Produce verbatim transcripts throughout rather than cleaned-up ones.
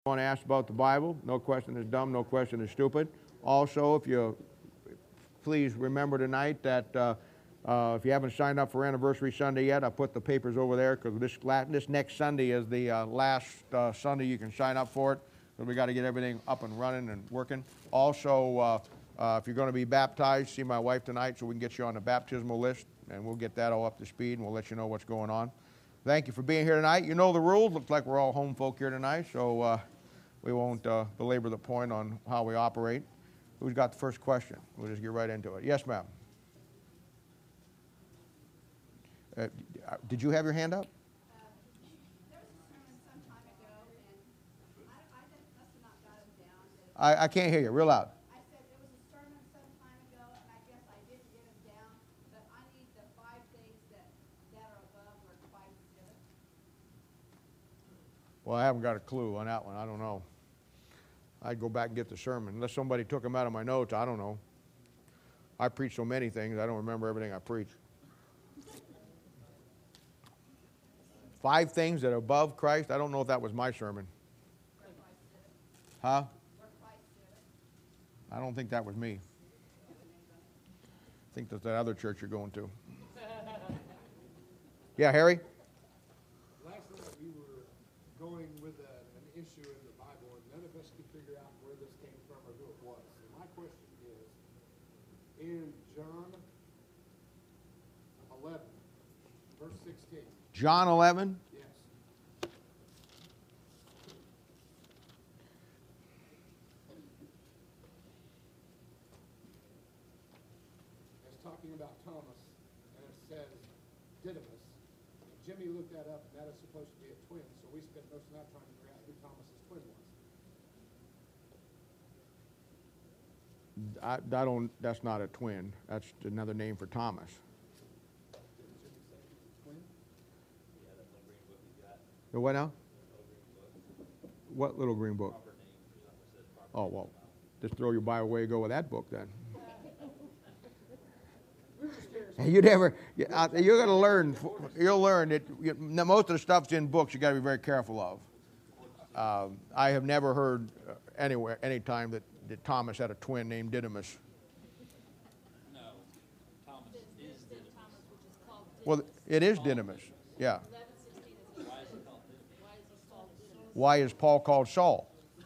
want to ask about the Bible. No question is dumb, no question is stupid. Also, if you please remember tonight that uh, uh, if you haven't signed up for Anniversary Sunday yet, I put the papers over there because this, this next Sunday is the uh, last uh, Sunday you can sign up for it. So we got to get everything up and running and working. Also, uh, uh, if you're going to be baptized, see my wife tonight so we can get you on the baptismal list, and we'll get that all up to speed, and we'll let you know what's going on. Thank you for being here tonight. You know the rules. Looks like we're all home folk here tonight, so uh, we won't uh, belabor the point on how we operate. Who's got the first question? We'll just get right into it. Yes, ma'am. Uh, did you have your hand up? Uh, there was a sermon some time ago, and I, I just must have not got him down. I, I can't hear you. Real loud. I said there was a sermon some time ago, and I guess I didn't get him down, but I need the five things that, that are above where Christ did it. Well, I haven't got a clue on that one. I don't know. I'd go back and get the sermon. Unless somebody took them out of my notes, I don't know. I preach so many things, I don't remember everything I preach. Five things that are above Christ? I don't know if that was my sermon. Huh? I don't think that was me. I think that's that other church you're going to. Yeah, Harry? Last night we were going with a, an issue in the Bible, and none of us could figure out where this came from or who it was. So my question is, in John eleven, verse sixteen. John eleven? Yes. It's talking about Thomas, and it says Didymus. Jimmy looked that up, and that is supposed to be a twin, so we spent most of that time to figure out who Thomas's twin was. I, I don't, that's not a twin. That's another name for Thomas. Didn't Jimmy say he was a twin? The what now? What little green book? Oh, well, just throw your Bible away and go with that book then. You never, you're going to learn, you'll learn that you, most of the stuff's in books you got to be very careful of. Um, I have never heard uh, anywhere, any time that, that Thomas had a twin named Didymus. No, Thomas is Didymus. Well, it is Didymus, yeah. Why is it called Didymus? Why is Paul called Saul?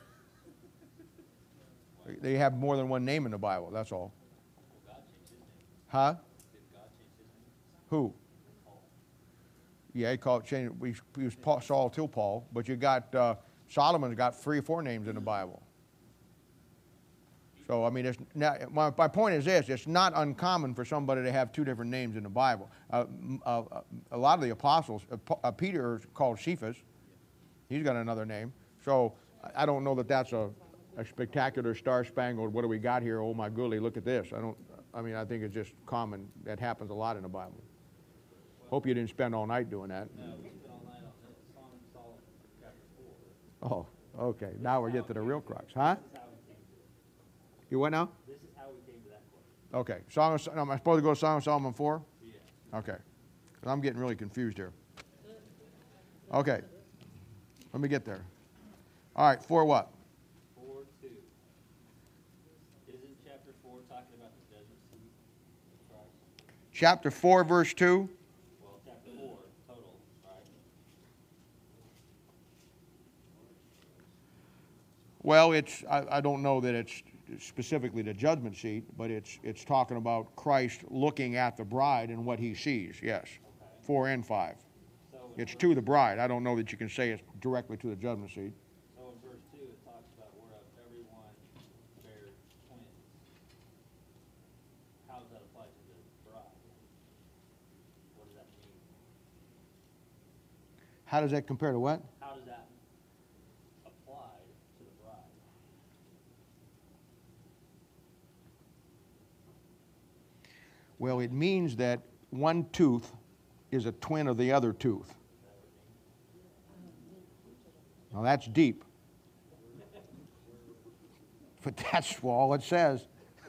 They have more than one name in the Bible, that's all. Huh? Who? Yeah, he called changed. We used Paul, Saul till Paul, but you got uh, Solomon's got three or four names in the Bible. So I mean, it's not, my, my point is this: it's not uncommon for somebody to have two different names in the Bible. Uh, uh, a lot of the apostles, uh, uh, Peter is called Cephas. He's got another name. So I don't know that that's a, a spectacular, star-spangled. What do we got here? Oh my goodly, look at this. I don't. I mean, I think it's just common. That happens a lot in the Bible. Hope you didn't spend all night doing that. No, we spent all night on that. Song of Solomon, chapter four. Oh, okay. Now we're getting to the real crux, huh? This is how we came to it. You what now? This is how we came to that question. Okay. Song of, am I supposed to go to Song of Solomon four? Yeah. Okay. 'Cause I'm getting really confused here. Okay. Let me get there. All right. For what? Four, two. Isn't chapter four talking about the desert sea of Christ? Chapter four, verse two. Well, chapter four, total, right? Well, it's. I, I don't know that it's specifically the judgment seat, but it's it's talking about Christ looking at the bride and what he sees. Yes. Okay. Four and five. So in It's verse- to the bride. I don't know that you can say it's directly to the judgment seat. So in verse two, it talks about whereof everyone bears twins. How does that apply to the bride? What does that mean? How does that compare to what? How does that apply to the bride? Well, it means that one tooth is a twin of the other tooth. Now that's deep. But that's all it says.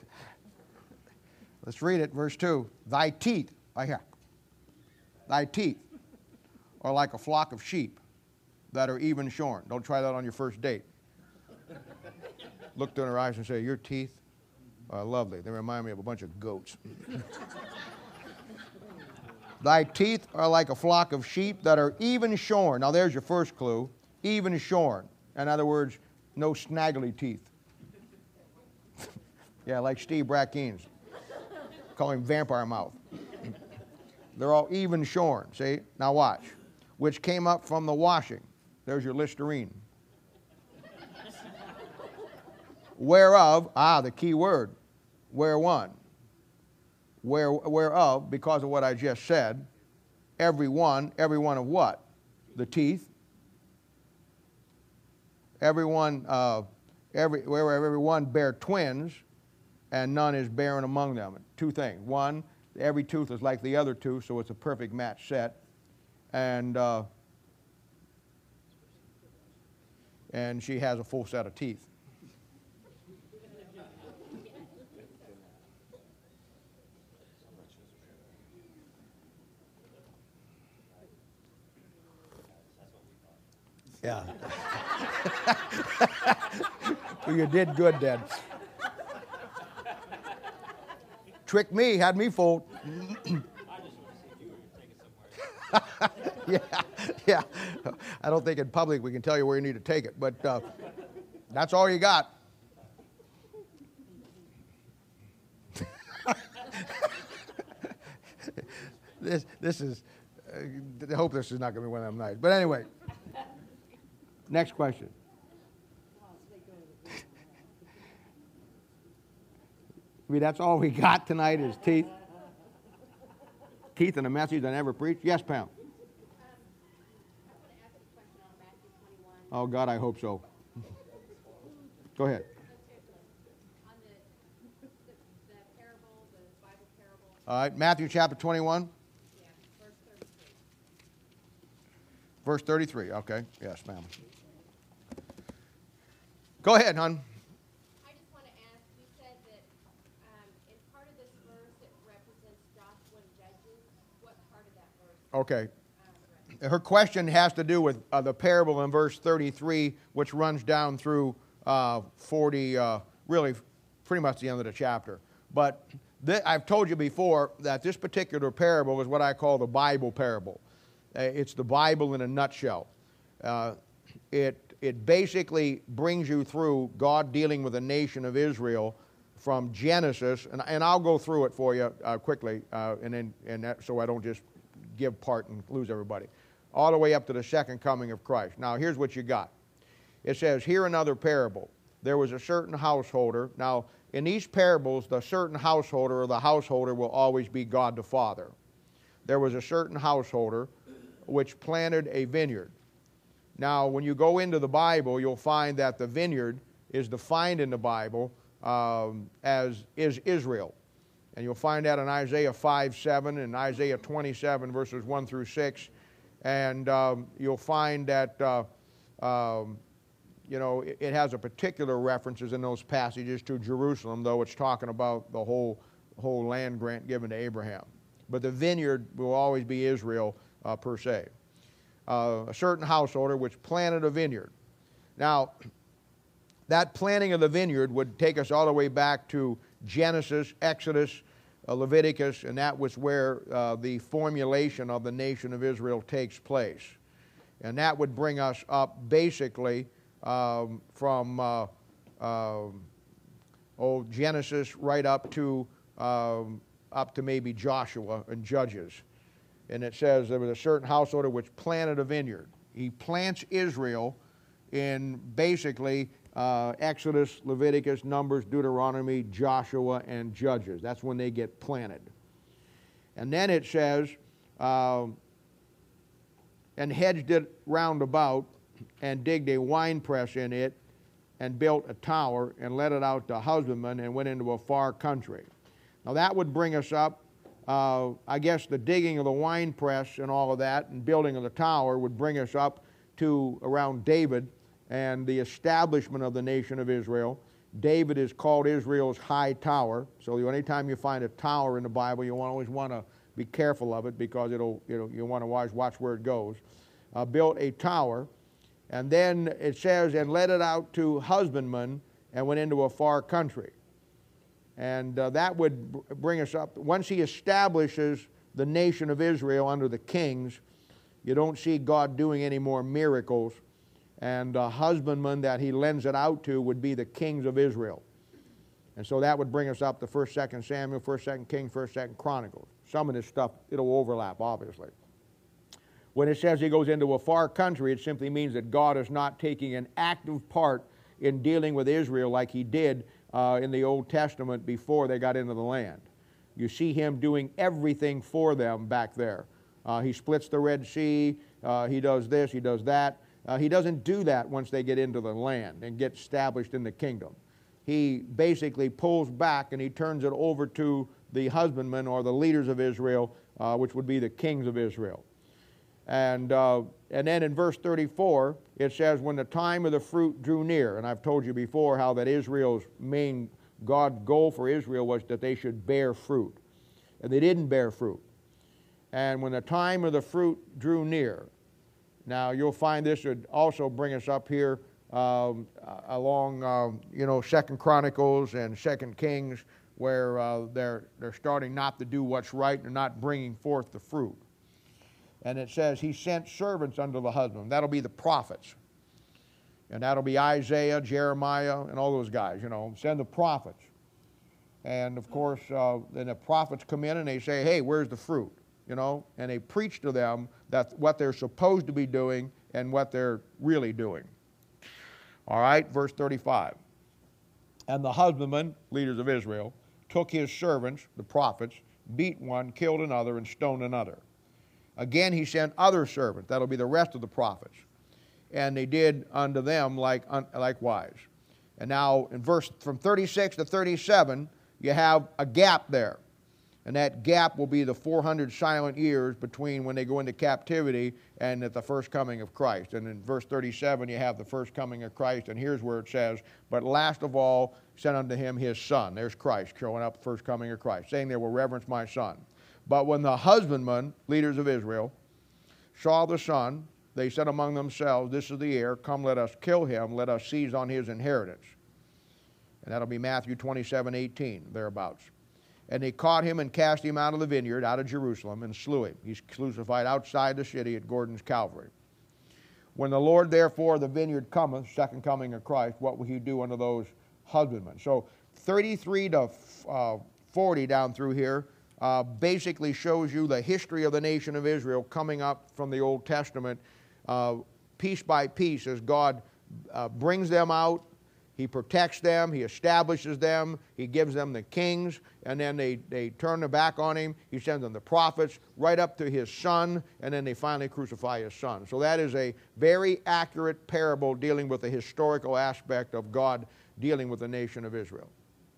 Let's read it, verse two. Thy teeth, right here. Thy teeth are like a flock of sheep that are even shorn. Don't try that on your first date. Looked in her eyes and said, your teeth are lovely. They remind me of a bunch of goats. Thy teeth are like a flock of sheep that are even shorn. Now there's your first clue. Even shorn. In other words, no snaggly teeth. Yeah, like Steve Brackeen's. Call him vampire mouth. They're all even shorn. See? Now watch. Which came up from the washing. There's your Listerine. Whereof, ah, the key word. Where one. Where, whereof, because of what I just said, every one, every one of what? The teeth. Everyone, uh, every, where every one bear twins, and none is barren among them. Two things. One, every tooth is like the other tooth, so it's a perfect match set. And, uh, and she has a full set of teeth. Yeah. Well, you did good, Dad. Tricked me, had me fooled. I just want to see if you were going to take it somewhere. Yeah, yeah. I don't think in public we can tell you where you need to take it, but uh, that's all you got. this, this is, uh, I hope this is not going to be one of them nights. But anyway, next question. I mean, that's all we got tonight is teeth. Teeth in a message I never preached. Yes, Pam. I want to ask a question on Matthew twenty-one. Oh, God, I hope so. Go ahead. On the, the, the parable, the Bible parable, All right, Matthew chapter twenty-one, yeah, verse thirty-three. verse thirty-three. Okay, yes, ma'am. Go ahead, hon. I just want to ask, you said that um, in part of this verse it represents Joshua and Judges. What part of that verse? Okay. Um, right? Her question has to do with uh, the parable in verse thirty-three, which runs down through uh, forty, uh, really pretty much the end of the chapter. But th- I've told you before that this particular parable is what I call the Bible parable. Uh, it's the Bible in a nutshell. Uh, it, it basically brings you through God dealing with the nation of Israel from Genesis, and, and I'll go through it for you uh, quickly, uh, and then and that, so I don't just give part and lose everybody, all the way up to the second coming of Christ. Now, here's what you got. It says, here another parable. There was a certain householder. Now, in these parables, the certain householder or the householder will always be God the Father. There was a certain householder which planted a vineyard. Now, when you go into the Bible, you'll find that the vineyard is defined in the Bible um, as is Israel. And you'll find that in Isaiah five seven and Isaiah twenty-seven, verses one through six. And um, you'll find that, uh, um, you know, it, it has a particular references in those passages to Jerusalem, though it's talking about the whole, whole land grant given to Abraham. But the vineyard will always be Israel uh, per se. Uh, a certain householder which planted a vineyard. Now, that planting of the vineyard would take us all the way back to Genesis, Exodus, uh, Leviticus, and that was where uh, the formulation of the nation of Israel takes place. And that would bring us up basically um, from uh, uh, oh, Genesis right up to, um, up to maybe Joshua and Judges. And it says there was a certain householder which planted a vineyard. He plants Israel in basically uh, Exodus, Leviticus, Numbers, Deuteronomy, Joshua, and Judges. That's when they get planted. And then it says, uh, and hedged it round about, and digged a winepress in it, and built a tower, and let it out to husbandmen, and went into a far country. Now that would bring us up. Uh, I guess the digging of the wine press and all of that and building of the tower would bring us up to around David and the establishment of the nation of Israel. David is called Israel's high tower. So anytime you find a tower in the Bible, you always want to be careful of it because it'll, you know, you want to always watch where it goes. Uh, built a tower, And then it says, and led it out to husbandmen and went into a far country. And uh, that would br- bring us up. Once he establishes the nation of Israel under the kings, you don't see God doing any more miracles. And the husbandman that he lends it out to would be the kings of Israel. And so that would bring us up to first, second Samuel, first, second Kings, first, second Chronicles. Some of this stuff, it'll overlap, obviously. When it says he goes into a far country, it simply means that God is not taking an active part in dealing with Israel like he did uh, in the Old Testament before they got into the land. You see him doing everything for them back there. Uh, he splits the Red Sea, uh, he does this, he does that. Uh, he doesn't do that once they get into the land and get established in the kingdom. He basically pulls back and he turns it over to the husbandmen or the leaders of Israel, uh, which would be the kings of Israel. And, uh, and then in verse thirty-four, it says, when the time of the fruit drew near, and I've told you before how that Israel's main, God's goal for Israel was that they should bear fruit. And they didn't bear fruit. And when the time of the fruit drew near, now you'll find this would also bring us up here um, along, um, you know, Second Chronicles and Second Kings, where uh, they're, they're starting not to do what's right and not bringing forth the fruit. And it says he sent servants unto the husband. That'll be the prophets. And that'll be Isaiah, Jeremiah, and all those guys, you know. Send the prophets. And, of course, uh, then the prophets come in and they say, hey, where's the fruit? You know, and they preach to them that what they're supposed to be doing and what they're really doing. All right, verse thirty-five. And the husbandmen, leaders of Israel, took his servants, the prophets, beat one, killed another, and stoned another. Again he sent other servants, that'll be the rest of the prophets, and they did unto them like un, likewise. And now in verse from thirty-six to thirty-seven, you have a gap there. And that gap will be the four hundred silent years between when they go into captivity and at the first coming of Christ. And in verse thirty-seven, you have the first coming of Christ. And here's where it says, but last of all, sent unto him his son. There's Christ showing up, the first coming of Christ, saying they will reverence my son. But when the husbandmen, leaders of Israel, saw the son, they said among themselves, this is the heir, come let us kill him, let us seize on his inheritance. And that'll be Matthew twenty-seven, eighteen, thereabouts. And they caught him and cast him out of the vineyard, out of Jerusalem, and slew him. He's crucified outside the city at Gordon's Calvary. When the Lord, therefore, of the vineyard cometh, second coming of Christ, what will he do unto those husbandmen? So thirty-three to forty down through here uh, basically shows you the history of the nation of Israel coming up from the Old Testament uh, piece by piece as God uh, brings them out. He protects them, he establishes them, he gives them the kings, and then they, they turn their back on him. He sends them the prophets, right up to his son, and then they finally crucify his son. So that is a very accurate parable dealing with the historical aspect of God dealing with the nation of Israel.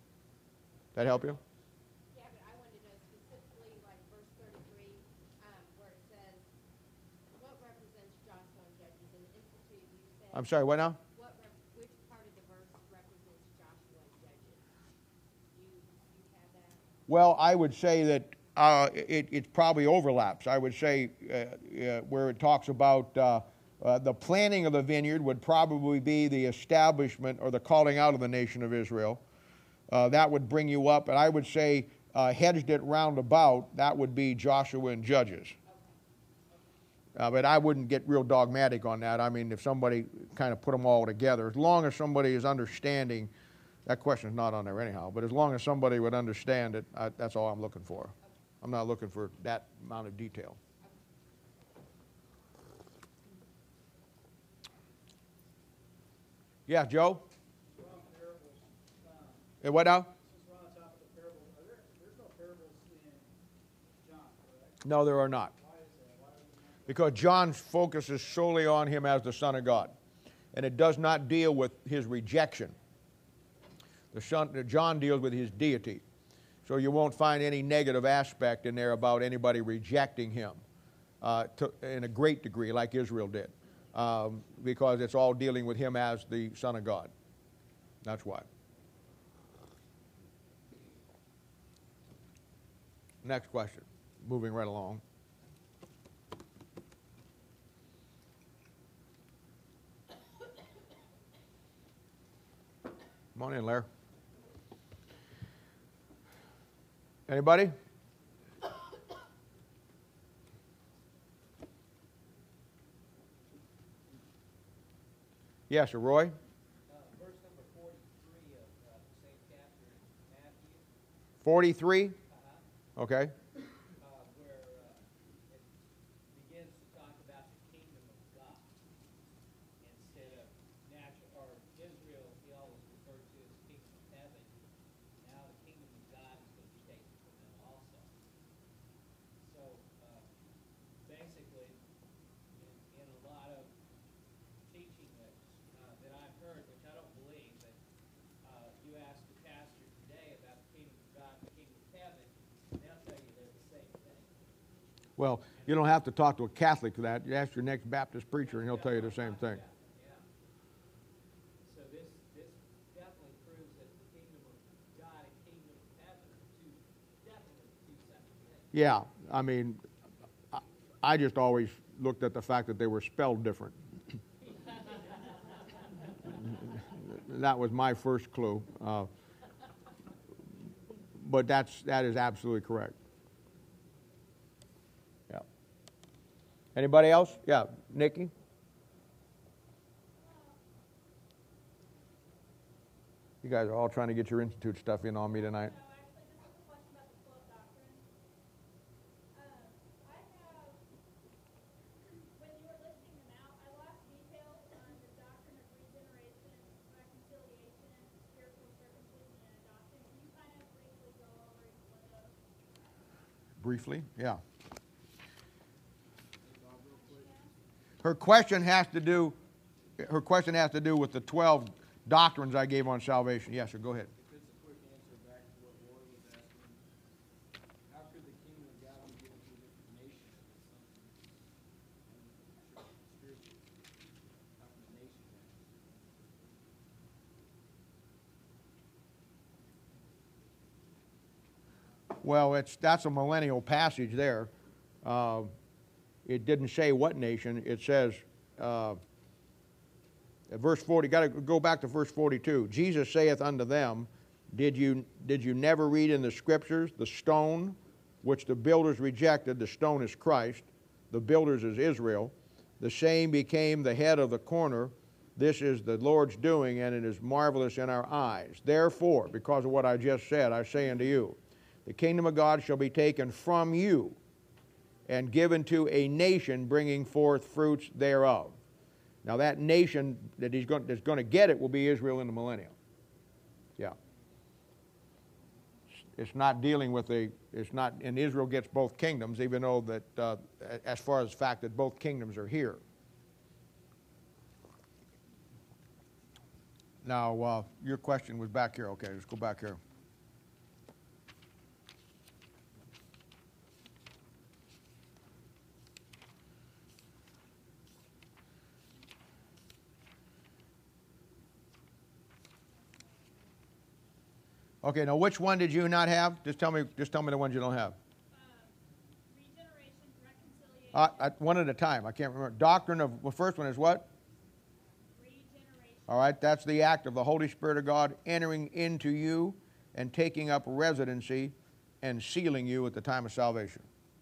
That help you? Yeah, but I wanted to know specifically, like verse thirty-three, um, where it says, what represents Joshua and Judges? And Institute, you said. I'm sorry, what now? What rep, which part of the verse represents Joshua and Judges? You, you have that? Well, I would say that uh, it, it probably overlaps. I would say uh, uh, where it talks about uh, uh, the planting of the vineyard would probably be the establishment or the calling out of the nation of Israel. Uh, that would bring you up, and I would say uh, hedged it round about, that would be Joshua and Judges. Uh, but I wouldn't get real dogmatic on that. I mean, if somebody kind of put them all together, as long as somebody is understanding, that question's not on there anyhow, but as long as somebody would understand it, I, that's all I'm looking for. I'm not looking for that amount of detail. Yeah, Joe? And what now? No, there are not. Because John focuses solely on him as the Son of God. And it does not deal with his rejection. The son, John deals with his deity. So you won't find any negative aspect in there about anybody rejecting him uh, to, in a great degree like Israel did. Um, because it's all dealing with him as the Son of God. That's why. Next question. Moving right along. Come on in, Larry. Anybody? Yes, sir, Roy? Uh, verse number forty-three of uh, the same chapter in Matthew, forty-three? uh, Okay. uh, where uh, it begins to talk about the kingdom of God instead of natural, or Israel, he always referred to as kingdom of heaven. Now the kingdom of God is going to be taken from them also. So uh, basically, in, in a lot of teaching that uh, that I've heard, which I don't believe, but uh, you ask the pastor today about the kingdom of God and the kingdom of heaven, and they'll tell you they're the same thing. Well, you don't have to talk to a Catholic for that. You ask your next Baptist preacher, and he'll tell you the same thing. Yeah. So this this definitely proves that the kingdom of God and kingdom of heaven are two definitely two separate things. Yeah, I mean, I, I just always looked at the fact that they were spelled different. That was my first clue. Uh, but that's, that is absolutely correct. Yeah. Anybody else? Yeah, Nikki? You guys are all trying to get your institute stuff in on me tonight. No, actually, this is a question about the twelve doctrine. Um, I have, when you were listing them out, I lost details on the doctrine of regeneration, reconciliation, spiritual circumcision, and adoption. Can you kind of briefly go over each one of those? Briefly, yeah. Her question has to do, her question has to do with the twelve doctrines I gave on salvation. Yes, sir, go ahead. Just a quick answer back to what Roy was asking. How could the kingdom of God be given to a different nation if it's something spiritual? How can the nation have it? Well, it's, that's a millennial passage there. Uh, it didn't say what nation. It says, uh, at verse forty, got to go back to verse forty-two. Jesus saith unto them, did you, did you never read in the scriptures, the stone which the builders rejected, the stone is Christ, the builders is Israel, the same became the head of the corner. This is the Lord's doing, and it is marvelous in our eyes. Therefore, because of what I just said, I say unto you, the kingdom of God shall be taken from you and given to a nation bringing forth fruits thereof. Now that nation that he's going, that's going to get it will be Israel in the millennium. Yeah. It's not dealing with a, it's not, and Israel gets both kingdoms, even though that, uh, as far as the fact that both kingdoms are here. Now, uh, your question was back here. Okay, let's go back here. Okay, now which one did you not have? Just tell me, just tell me the ones you don't have. Um, regeneration, reconciliation, Uh, at one at a time. I can't remember. Doctrine of, the first one is what? regeneration, All right, that's the act of the Holy Spirit of God entering into you and taking up residency and sealing you at the time of salvation.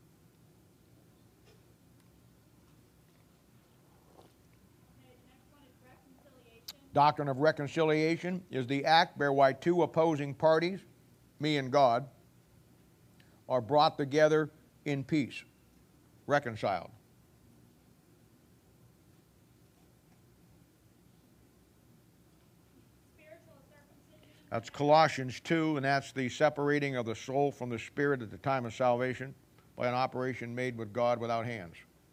okay, the next one is reconciliation, Doctrine of reconciliation is the act whereby two opposing parties, me and God, are brought together in peace, reconciled. spiritual circumcision, That's Colossians two, and that's the separating of the soul from the spirit at the time of salvation by an operation made with God without hands.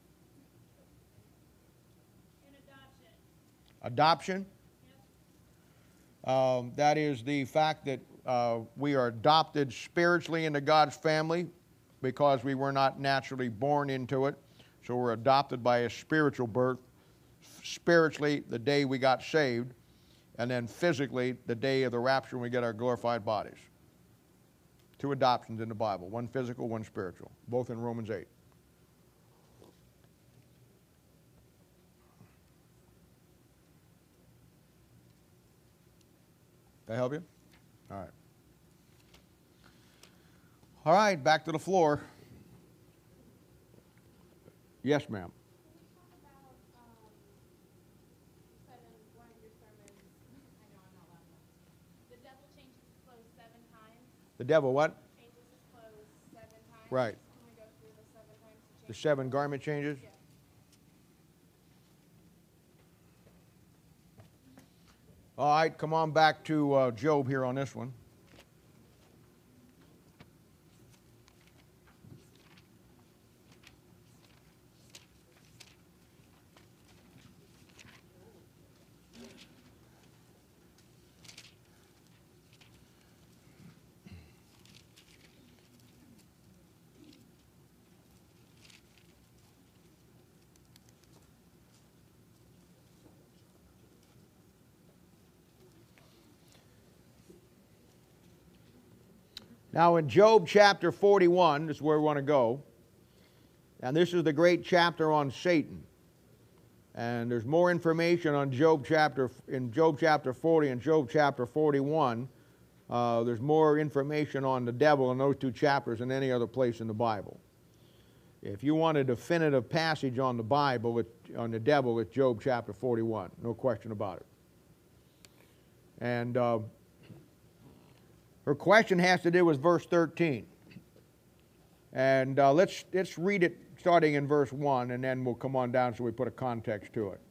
and adoption. Adoption, Yep. um, that is the fact that uh, we are adopted spiritually into God's family because we were not naturally born into it. So we're adopted by a spiritual birth, spiritually the day we got saved, and then physically the day of the rapture when we get our glorified bodies. Two adoptions in the Bible, one physical, one spiritual, both in Romans eight. That help you? All right. All right, back to the floor. Yes, ma'am. Can we talk about, um, you said in one of your sermons, I know I'm not loud enough, the devil changes his clothes seven times, The devil what? changes his clothes seven times. Right. Can we go through the seven times he The changes? seven garment changes? Yeah. All right, come on back to uh, Job here on this one. Now in Job chapter forty-one, this is where we want to go. And this is the great chapter on Satan. And there's more information on Job chapter in Job chapter forty and Job chapter forty-one. Uh, there's more information on the devil in those two chapters than any other place in the Bible. If you want a definitive passage on the Bible, it, on the devil, it's Job chapter forty-one. No question about it. And uh, her question has to do with verse thirteen. And uh, let's, let's read it starting in verse one, and then we'll come on down so we put a context to it.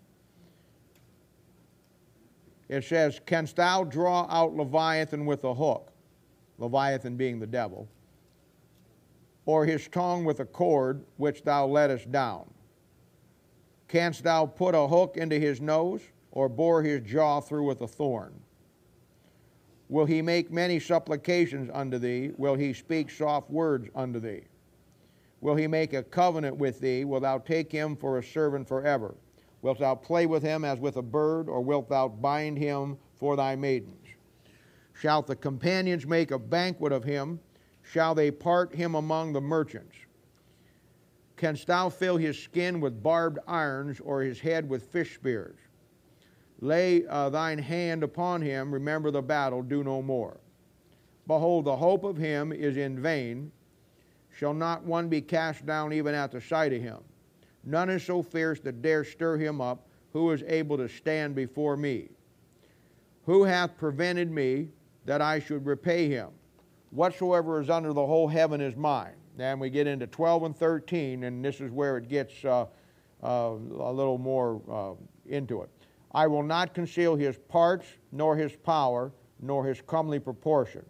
It says, "Canst thou draw out Leviathan with a hook," Leviathan being the devil, "or his tongue with a cord which thou lettest down? Canst thou put a hook into his nose, or bore his jaw through with a thorn? Will he make many supplications unto thee? Will he speak soft words unto thee? Will he make a covenant with thee? Wilt thou take him for a servant forever? Wilt thou play with him as with a bird, or wilt thou bind him for thy maidens? Shalt the companions make a banquet of him? Shall they part him among the merchants? Canst thou fill his skin with barbed irons, or his head with fish spears? Lay uh, thine hand upon him, remember the battle, do no more. Behold, the hope of him is in vain. Shall not one be cast down even at the sight of him? None is so fierce that dare stir him up. Who is able to stand before me? Who hath prevented me that I should repay him? Whatsoever is under the whole heaven is mine. Then we get into twelve and thirteen, and this is where it gets uh, uh, a little more uh, into it. "I will not conceal his parts, nor his power, nor his comely proportion."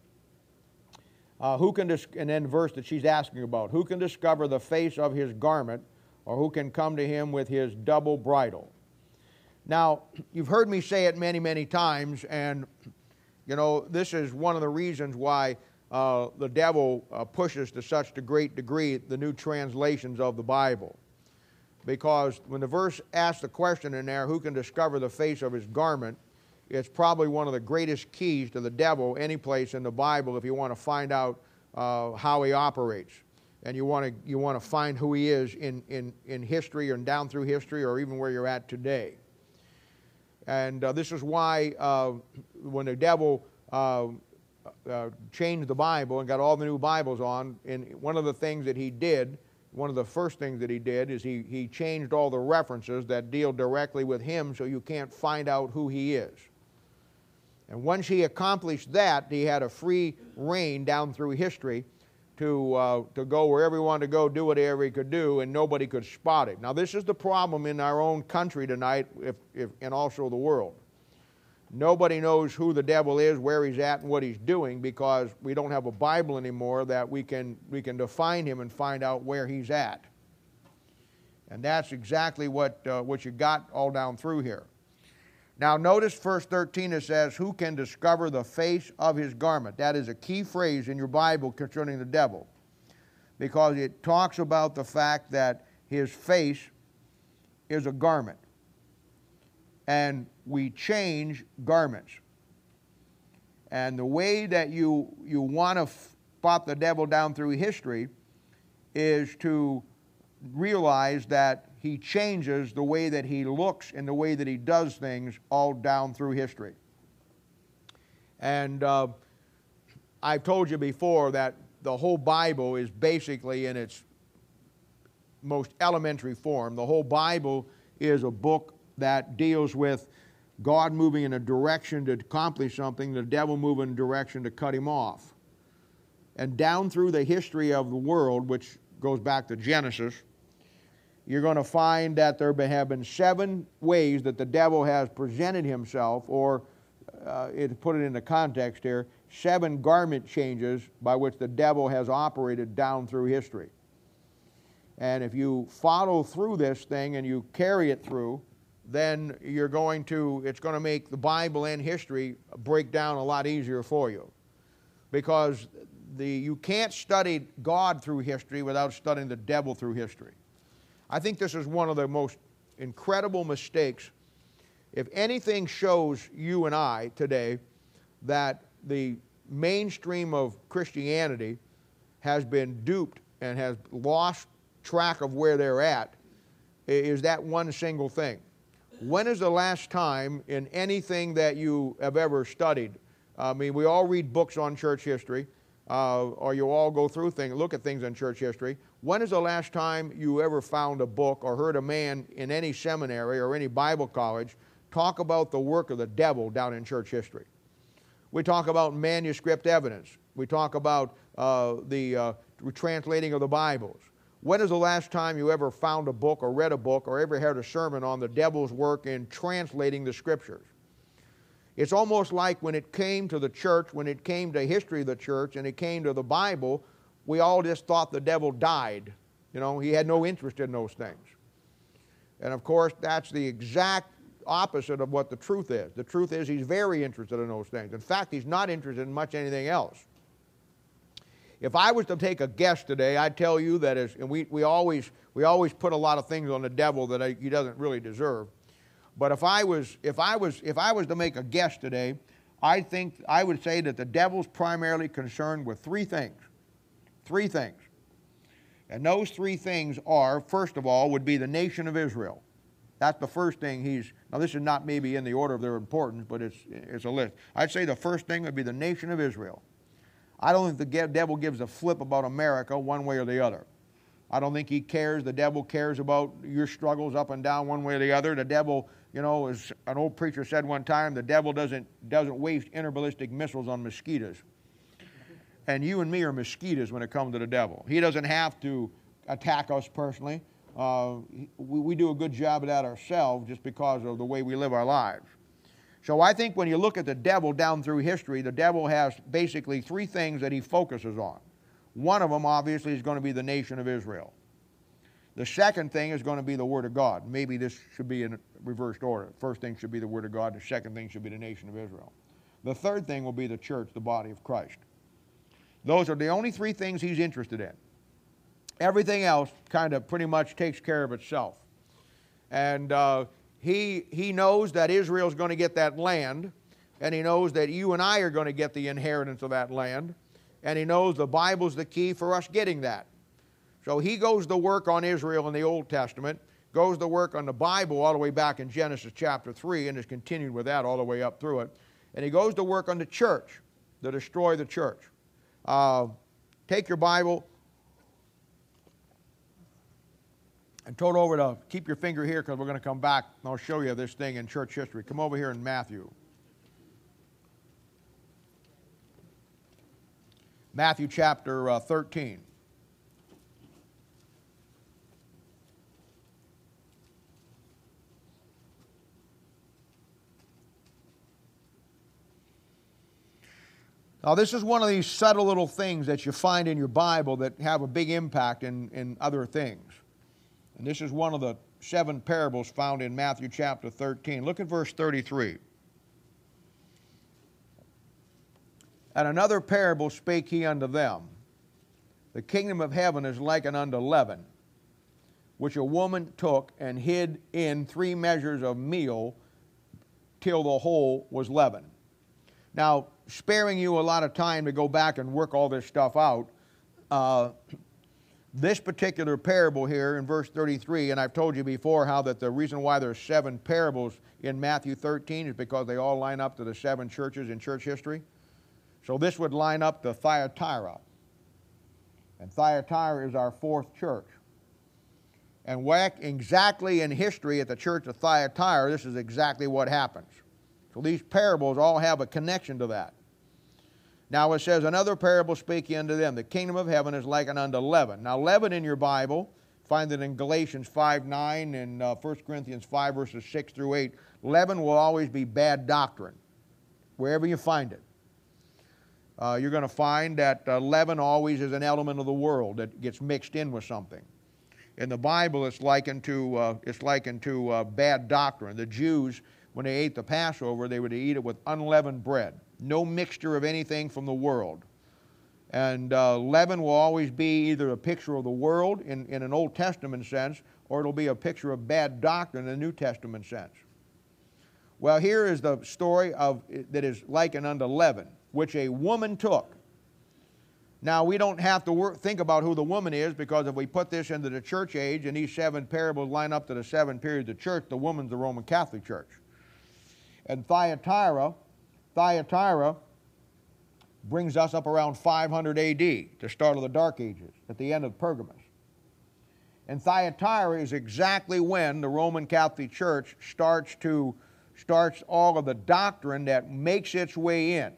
Uh, who can dis- and then verse that she's asking about, "Who can discover the face of his garment, or who can come to him with his double bridle?" Now, you've heard me say it many, many times, and you know, this is one of the reasons why uh, the devil uh, pushes to such a great degree the new translations of the Bible. Because when the verse asks the question in there, who can discover the face of his garment, it's probably one of the greatest keys to the devil any place in the Bible if you want to find out uh, how he operates. And you want to you want to find who he is in, in, in history and down through history, or even where you're at today. And uh, this is why uh, when the devil uh, uh, changed the Bible and got all the new Bibles on, and one of the things that he did, one of the first things that he did is he, he changed all the references that deal directly with him, so you can't find out who he is. And once he accomplished that, he had a free reign down through history to, uh, to go wherever he wanted to go, do whatever he could do, and nobody could spot it. Now this is the problem in our own country tonight, if, if, and also the world. Nobody knows who the devil is, where he's at, and what he's doing, because we don't have a Bible anymore that we can, we can define him and find out where he's at. And that's exactly what, uh, what you got all down through here. Now notice verse thirteen, it says, "Who can discover the face of his garment?" That is a key phrase in your Bible concerning the devil, because it talks about the fact that his face is a garment. And we change garments. And the way that you, you want to spot the devil down through history is to realize that he changes the way that he looks and the way that he does things all down through history. And uh, I've told you before that the whole Bible is basically in its most elementary form. The whole Bible is a book that deals with God moving in a direction to accomplish something, the devil moving in a direction to cut him off. And down through the history of the world, which goes back to Genesis, you're going to find that there have been seven ways that the devil has presented himself, or uh, to put it into context here, seven garment changes by which the devil has operated down through history. And if you follow through this thing and you carry it through, then you're going to, it's going to make the Bible and history break down a lot easier for you. Because the, you can't study God through history without studying the devil through history. I think this is one of the most incredible mistakes. If anything shows you and I today that the mainstream of Christianity has been duped and has lost track of where they're at, is that one single thing. When is the last time in anything that you have ever studied? I mean, we all read books on church history, uh, or you all go through things, look at things in church history. When is the last time you ever found a book or heard a man in any seminary or any Bible college talk about the work of the devil down in church history? We talk about manuscript evidence. We talk about uh, the uh, translating of the Bibles. When is the last time you ever found a book or read a book or ever heard a sermon on the devil's work in translating the Scriptures? It's almost like when it came to the church, when it came to history of the church, and it came to the Bible, we all just thought the devil died. You know, he had no interest in those things. And of course, that's the exact opposite of what the truth is. The truth is he's very interested in those things. In fact, he's not interested in much anything else. If I was to take a guess today, I'd tell you that, as, and we, we, always, we always put a lot of things on the devil that I, he doesn't really deserve. But if I was, if I was, if I was to make a guess today, I think I would say that the devil's primarily concerned with three things. Three things. And those three things are, first of all, would be the nation of Israel. That's the first thing he's, now this is not maybe in the order of their importance, but it's, it's a list. I'd say the first thing would be the nation of Israel. I don't think the devil gives a flip about America one way or the other. I don't think he cares. The devil cares about your struggles up and down one way or the other. The devil, you know, as an old preacher said one time, the devil doesn't, doesn't waste interballistic missiles on mosquitoes. And you and me are mosquitoes when it comes to the devil. He doesn't have to attack us personally. Uh, we, we do a good job of that ourselves just because of the way we live our lives. So I think when you look at the devil down through history, the devil has basically three things that he focuses on. One of them, obviously, is going to be the nation of Israel. The second thing is going to be the Word of God. Maybe this should be in reversed order. First thing should be the Word of God. The second thing should be the nation of Israel. The third thing will be the church, the body of Christ. Those are the only three things he's interested in. Everything else kind of pretty much takes care of itself. And uh, he, he knows that Israel's going to get that land, and he knows that you and I are going to get the inheritance of that land, and he knows the Bible's the key for us getting that. So he goes to work on Israel in the Old Testament, goes to work on the Bible all the way back in Genesis chapter three, and has continued with that all the way up through it. And he goes to work on the church, to destroy the church. Uh, take your Bible and turn over to, keep your finger here because we're going to come back and I'll show you this thing in church history. Come over here in Matthew. Matthew chapter uh, thirteen. Now, this is one of these subtle little things that you find in your Bible that have a big impact in, in other things. And this is one of the seven parables found in Matthew chapter thirteen. Look at verse thirty-three. And another parable spake he unto them. The kingdom of heaven is likened unto leaven, which a woman took and hid in three measures of meal till the whole was leavened. Now, sparing you a lot of time to go back and work all this stuff out, uh, this particular parable here in verse thirty-three, and I've told you before how that the reason why there's seven parables in Matthew thirteen is because they all line up to the seven churches in church history. So this would line up to Thyatira. And Thyatira is our fourth church. And whack exactly in history at the church of Thyatira, this is exactly what happens. So these parables all have a connection to that. Now it says, another parable spake he unto them, the kingdom of heaven is likened unto leaven. Now leaven in your Bible, find it in Galatians five nine and uh, First Corinthians five verses six through eight. Leaven will always be bad doctrine, wherever you find it. Uh, you're going to find that uh, leaven always is an element of the world that gets mixed in with something. In the Bible, it's likened to, uh, it's likened to uh, bad doctrine. The Jews, when they ate the Passover, they would eat it with unleavened bread. No mixture of anything from the world. And uh, leaven will always be either a picture of the world in, in an Old Testament sense, or it'll be a picture of bad doctrine in a New Testament sense. Well, here is the story of that is likened unto leaven, which a woman took. Now, we don't have to work, think about who the woman is, because if we put this into the church age and these seven parables line up to the seven periods of church, the woman's the Roman Catholic Church. And Thyatira, Thyatira brings us up around five hundred A D, the start of the Dark Ages, at the end of Pergamus. And Thyatira is exactly when the Roman Catholic Church starts to starts all of the doctrine that makes its way in.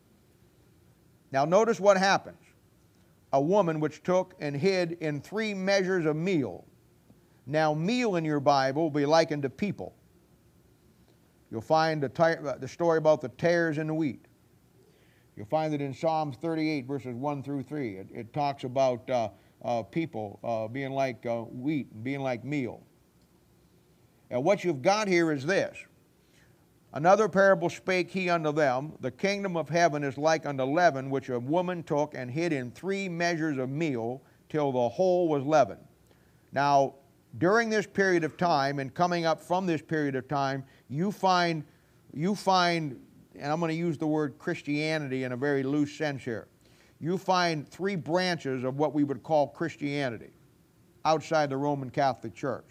Now notice what happens. A woman which took and hid in three measures of meal. Now meal in your Bible will be likened to people. You'll find the, the story about the tares and the wheat. You'll find it in Psalms thirty-eight, verses one through three. It, it talks about uh, uh, people uh, being like uh, wheat and being like meal. And what you've got here is this. Another parable spake he unto them, the kingdom of heaven is like unto leaven, which a woman took and hid in three measures of meal, till the whole was leavened. Now, during this period of time, and coming up from this period of time, you find, you find, and I'm going to use the word Christianity in a very loose sense here, you find three branches of what we would call Christianity outside the Roman Catholic Church.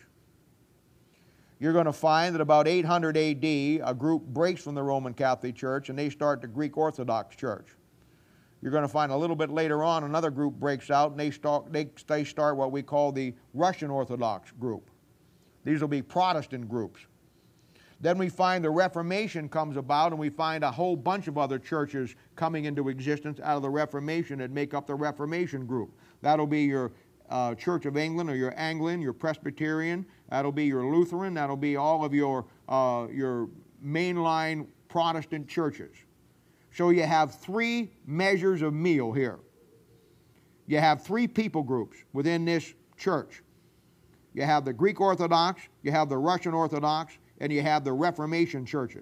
You're going to find that about eight hundred A D, a group breaks from the Roman Catholic Church and they start the Greek Orthodox Church. You're going to find a little bit later on another group breaks out and they start, they, they start what we call the Russian Orthodox group. These will be Protestant groups. Then we find the Reformation comes about and we find a whole bunch of other churches coming into existence out of the Reformation that make up the Reformation group. That'll be your Uh, Church of England, or your Anglican, your Presbyterian. That'll be your Lutheran. That'll be all of your, uh, your mainline Protestant churches. So you have three measures of meal here. You have three people groups within this church. You have the Greek Orthodox, you have the Russian Orthodox, and you have the Reformation churches.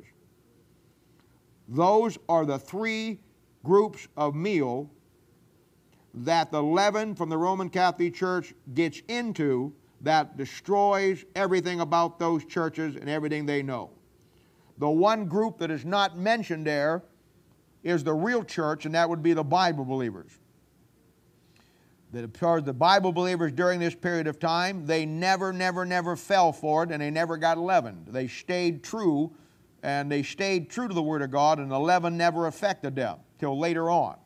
Those are the three groups of meal that the leaven from the Roman Catholic Church gets into that destroys everything about those churches and everything they know. The one group that is not mentioned there is the real church, and that would be the Bible believers. That the Bible believers during this period of time, they never, never, never fell for it, and they never got leavened. They stayed true, and they stayed true to the Word of God, and the leaven never affected them till later on.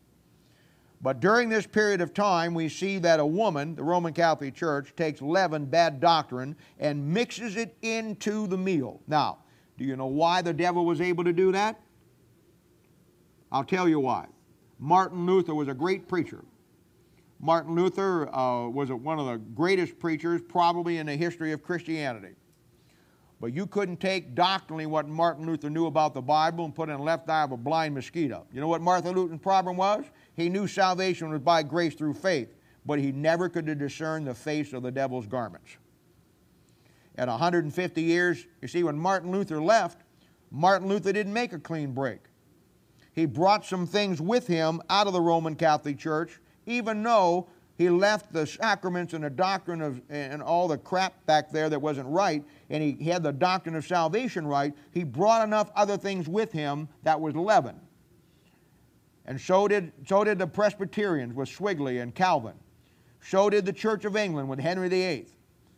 But during this period of time, we see that a woman, the Roman Catholic Church, takes leaven, bad doctrine, and mixes it into the meal. Now, do you know why the devil was able to do that? I'll tell you why. Martin Luther was a great preacher. Martin Luther uh, was one of the greatest preachers probably in the history of Christianity. But you couldn't take doctrinally what Martin Luther knew about the Bible and put it in the left eye of a blind mosquito. You know what Martin Luther's problem was? He knew salvation was by grace through faith, but he never could discern the face of the devil's garments. At one hundred fifty years, you see, when Martin Luther left, Martin Luther didn't make a clean break. He brought some things with him out of the Roman Catholic Church, even though he left the sacraments and the doctrine of and all the crap back there that wasn't right, and he, he had the doctrine of salvation right. He brought enough other things with him that was leaven. And so did, so did the Presbyterians with Swigley and Calvin. So did the Church of England with Henry the Eighth.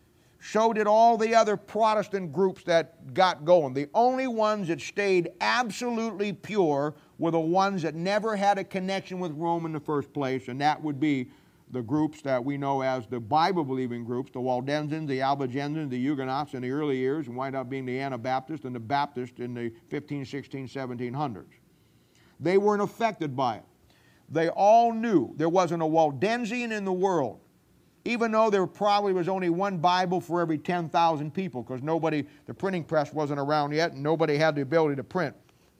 So did all the other Protestant groups that got going. The only ones that stayed absolutely pure were the ones that never had a connection with Rome in the first place, and that would be the groups that we know as the Bible-believing groups, the Waldensians, the Albigensians, the Huguenots in the early years, and wind up being the Anabaptists and the Baptists in the fifteen, sixteen, seventeen hundreds. They weren't affected by it. They all knew there wasn't a Waldensian in the world, even though there probably was only one Bible for every ten thousand people, because nobody, the printing press wasn't around yet, and nobody had the ability to print.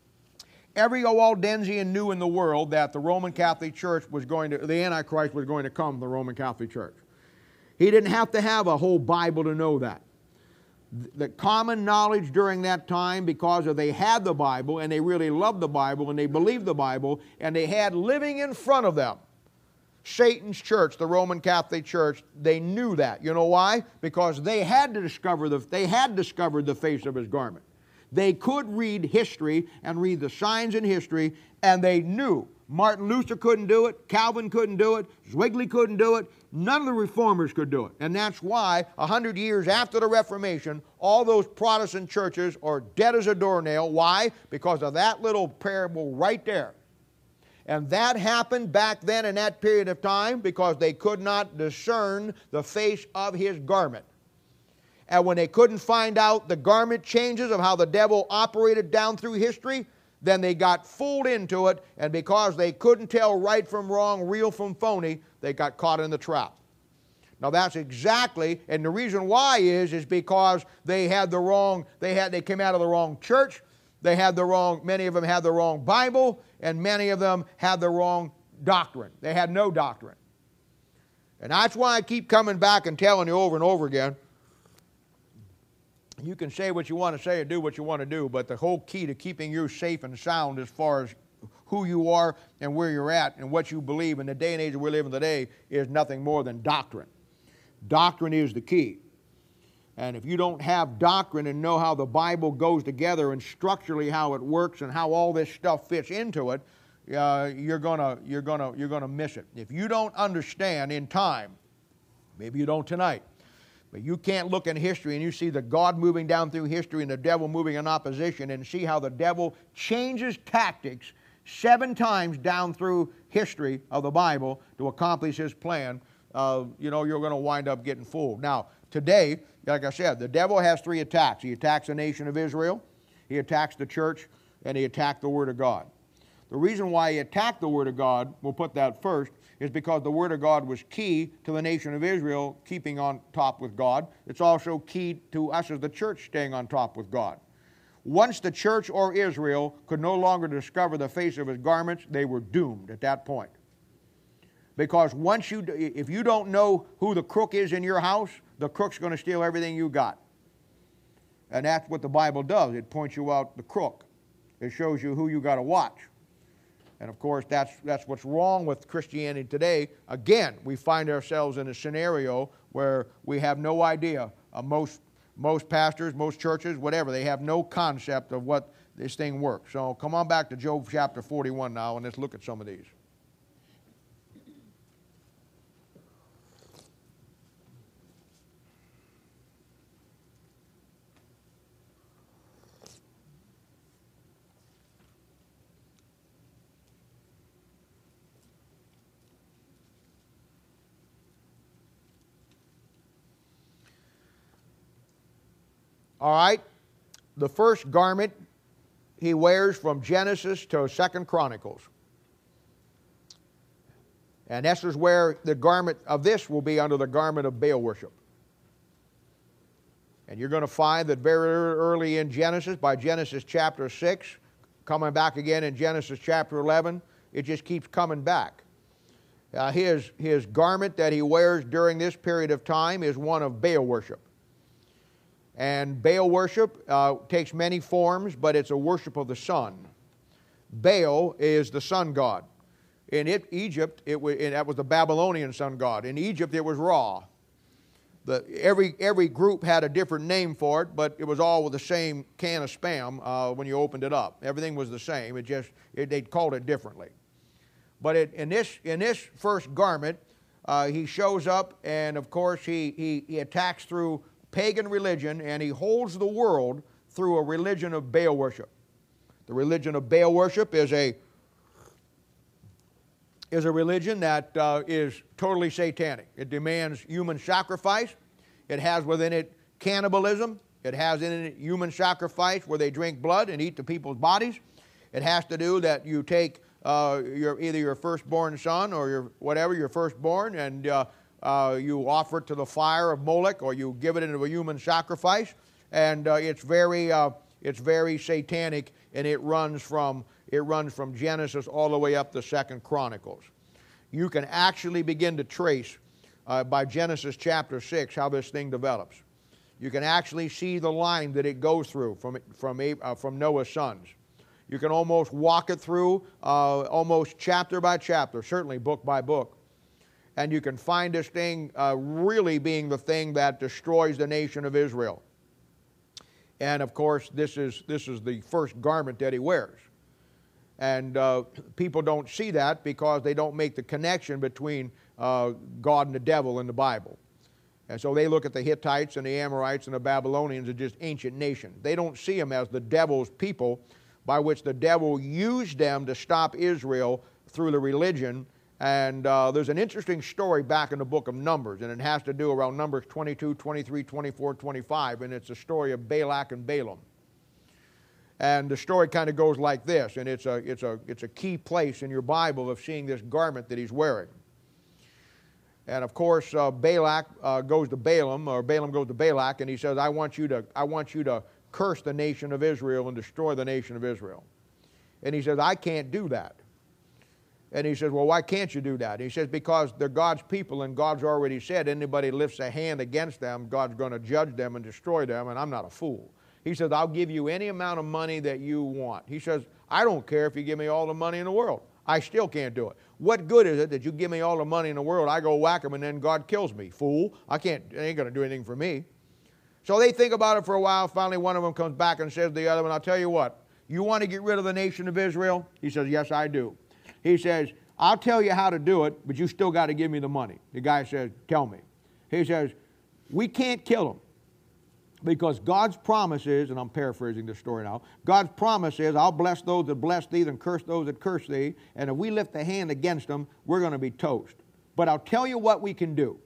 Every Waldensian knew in the world that the Roman Catholic Church was going to, the Antichrist was going to come, the Roman Catholic Church. He didn't have to have a whole Bible to know that. The common knowledge during that time, because of they had the Bible, and they really loved the Bible, and they believed the Bible, and they had living in front of them Satan's church, the Roman Catholic Church. They knew that. You know why? Because they had to discover the, they had discovered the face of his garment. They could read history and read the signs in history, and they knew. Martin Luther couldn't do it, Calvin couldn't do it, Zwingli couldn't do it, none of the reformers could do it. And that's why, a hundred years after the Reformation, all those Protestant churches are dead as a doornail. Why? Because of that little parable right there. And that happened back then in that period of time because they could not discern the face of his garment. And when they couldn't find out the garment changes of how the devil operated down through history, then they got fooled into it, and because they couldn't tell right from wrong, real from phony, they got caught in the trap. Now that's exactly, and the reason why is, is because they had the wrong, they had, they came out of the wrong church, they had the wrong, many of them had the wrong Bible, and many of them had the wrong doctrine. They had no doctrine. And that's why I keep coming back and telling you over and over again, you can say what you want to say and do what you want to do, but the whole key to keeping you safe and sound as far as who you are and where you're at and what you believe in the day and age that we're living today is nothing more than doctrine. Doctrine is the key. And if you don't have doctrine and know how the Bible goes together and structurally how it works and how all this stuff fits into it, uh, you're gonna, you're gonna, you're gonna miss it. If you don't understand in time, maybe you don't tonight, but you can't look in history and you see the God moving down through history and the devil moving in opposition and see how the devil changes tactics seven times down through history of the Bible to accomplish his plan, uh, you know, you're going to wind up getting fooled. Now, today, like I said, the devil has three attacks. He attacks the nation of Israel, he attacks the church, and he attacked the Word of God. The reason why he attacked the Word of God, we'll put that first, is because the Word of God was key to the nation of Israel keeping on top with God. It's also key to us as the church staying on top with God. Once the church or Israel could no longer discover the face of his garments, they were doomed at that point. Because once you, if you don't know who the crook is in your house, the crook's going to steal everything you got. And that's what the Bible does. It points you out the crook. It shows you who you got to watch. And of course, that's, that's what's wrong with Christianity today. Again, we find ourselves in a scenario where we have no idea. Uh, most, most pastors, most churches, whatever, they have no concept of what this thing works. So come on back to Job chapter forty-one now, and let's look at some of these. All right, the first garment he wears from Genesis to Second Chronicles. And this is where the garment of this will be under the garment of Baal worship. And you're going to find that very early in Genesis, by Genesis chapter six, coming back again in Genesis chapter eleven, it just keeps coming back. Uh, his, his garment that he wears during this period of time is one of Baal worship. And Baal worship uh, takes many forms, but it's a worship of the sun. Baal is the sun god. In it, Egypt, it was, that was the Babylonian sun god. In Egypt, it was Ra. The, every, every group had a different name for it, but it was all with the same can of Spam uh, when you opened it up. Everything was the same. It just, it, they called it differently. But it, in, this, in this first garment, uh, he shows up, and of course he, he, he attacks through pagan religion, and he holds the world through a religion of Baal worship. The religion of Baal worship is a is a religion that uh, is totally satanic. It demands human sacrifice. It has within it cannibalism. It has in it human sacrifice where they drink blood and eat the people's bodies. It has to do that you take uh, your, either your firstborn son or your whatever, your firstborn, and uh, uh, you offer it to the fire of Molech, or you give it into a human sacrifice. And uh, it's very uh, it's very satanic, and it runs from it runs from Genesis all the way up to Second Chronicles. You can actually begin to trace uh, by Genesis chapter six how this thing develops. You can actually see the line that it goes through from from uh, from Noah's sons. You can almost walk it through uh, almost chapter by chapter, certainly book by book. And you can find this thing uh, really being the thing that destroys the nation of Israel. And of course, this is, this is the first garment that he wears. And uh, people don't see that because they don't make the connection between uh, God and the devil in the Bible. And so they look at the Hittites and the Amorites and the Babylonians as just ancient nations. They don't see them as the devil's people, by which the devil used them to stop Israel through the religion. And uh, there's an interesting story back in the book of Numbers, and it has to do around Numbers twenty-two, twenty-three, twenty-four, twenty-five, and it's a story of Balak and Balaam. And the story kind of goes like this, and it's a, it's a, it's a key place in your Bible of seeing this garment that he's wearing. And of course, uh, Balak uh, goes to Balaam, or Balaam goes to Balak, and he says, I want you to, I want you to curse the nation of Israel and destroy the nation of Israel. And he says, I can't do that. And he says, well, why can't you do that? And he says, because they're God's people, and God's already said anybody lifts a hand against them, God's going to judge them and destroy them, and I'm not a fool. He says, I'll give you any amount of money that you want. He says, I don't care if you give me all the money in the world. I still can't do it. What good is it that you give me all the money in the world, I go whack him, and then God kills me? Fool. I can't, it ain't going to do anything for me. So they think about it for a while. Finally, one of them comes back and says to the other one, I'll tell you what, you want to get rid of the nation of Israel? He says, yes, I do. He says, I'll tell you how to do it, but you still got to give me the money. The guy says, tell me. He says, we can't kill them because God's promise is, and I'm paraphrasing this story now, God's promise is, I'll bless those that bless thee and curse those that curse thee, and if we lift a hand against them, we're going to be toast. But I'll tell you what we can do.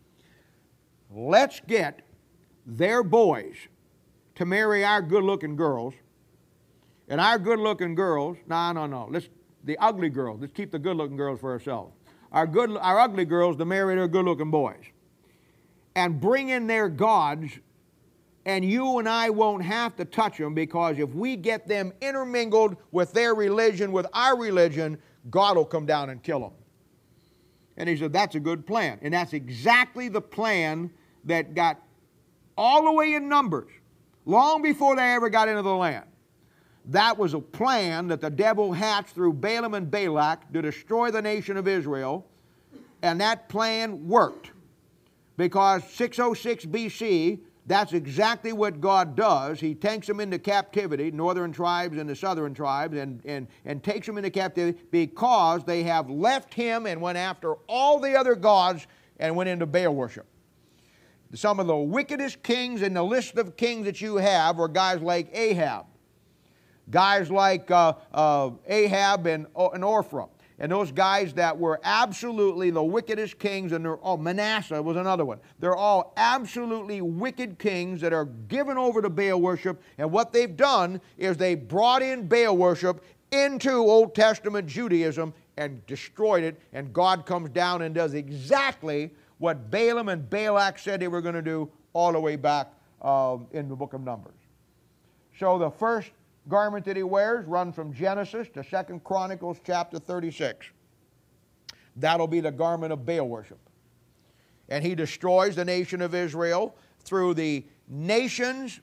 Let's get their boys to marry our good-looking girls, and our good-looking girls, no, no, no, let's, the ugly girls, let's keep the good-looking girls for ourselves. Our, good, our ugly girls to marry their good-looking boys, and bring in their gods, and you and I won't have to touch them, because if we get them intermingled with their religion, with our religion, God will come down and kill them. And he said, that's a good plan. And that's exactly the plan that got all the way in Numbers, long before they ever got into the land. That was a plan that the devil hatched through Balaam and Balak to destroy the nation of Israel, and that plan worked. Because six oh six B C, that's exactly what God does. He takes them into captivity, northern tribes and the southern tribes, and, and, and takes them into captivity because they have left him and went after all the other gods and went into Baal worship. Some of the wickedest kings in the list of kings that you have were guys like Ahab. Guys like uh, uh, Ahab and, and Orpha. And those guys that were absolutely the wickedest kings, and they're, oh, Manasseh was another one. They're all absolutely wicked kings that are given over to Baal worship. And what they've done is they brought in Baal worship into Old Testament Judaism and destroyed it. And God comes down and does exactly what Balaam and Balak said they were going to do all the way back um, in the book of Numbers. So the first garment that he wears runs from Genesis to Second Chronicles chapter thirty-six. That'll be the garment of Baal worship. And he destroys the nation of Israel through the nations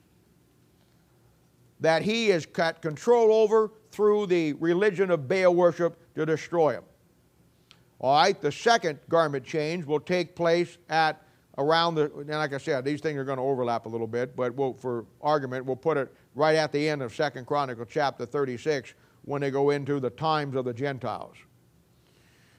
that he has got control over through the religion of Baal worship to destroy them. All right, the second garment change will take place at around the, and like I said, these things are going to overlap a little bit, but we'll, for argument, we'll put it right at the end of Second Chronicles chapter thirty-six when they go into the times of the Gentiles.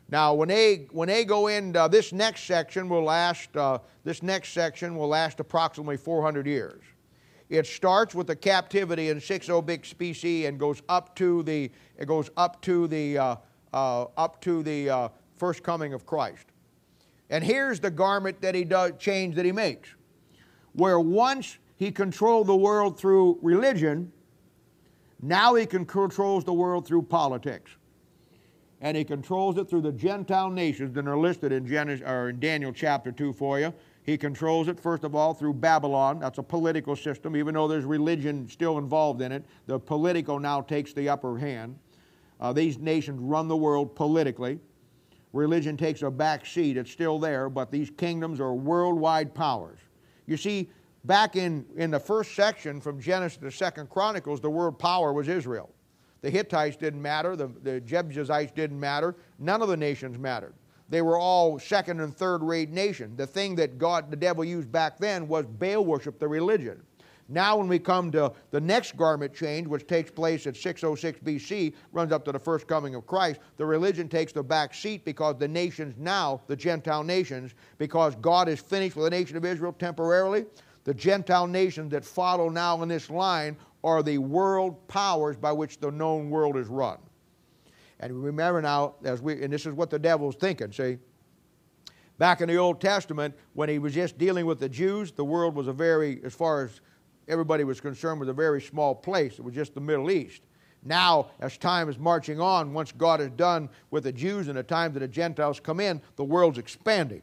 Now, when they when they go in, uh, this next section will last. Uh, this next section will last approximately four hundred years. It starts with the captivity in six oh B C and goes up to the it goes up to the uh, uh, up to the uh, first coming of Christ. And here's the garment that he does change that he makes, where once he controlled the world through religion, now he can controls the world through politics. And he controls it through the Gentile nations that are listed in, Genesis, or in Daniel chapter two for you. He controls it, first of all, through Babylon. That's a political system. Even though there's religion still involved in it, the political now takes the upper hand. Uh, these nations run the world politically. Religion takes a back seat. It's still there, but these kingdoms are worldwide powers. You see, back in, in the first section from Genesis to Second Chronicles, the world power was Israel. The Hittites didn't matter. The, the Jebusites didn't matter. None of the nations mattered. They were all second and third rate nations. The thing that God, the devil used back then was Baal worship, the religion. Now when we come to the next garment change, which takes place at six oh six B C, runs up to the first coming of Christ, the religion takes the back seat because the nations now, the Gentile nations, because God is finished with the nation of Israel temporarily, the Gentile nations that follow now in this line are the world powers by which the known world is run. And remember now, as we, and this is what the devil's thinking, see? Back in the Old Testament, when he was just dealing with the Jews, the world was a very, as far as everybody was concerned, was a very small place. It was just the Middle East. Now, as time is marching on, once God is done with the Jews and the time that the Gentiles come in, the world's expanding.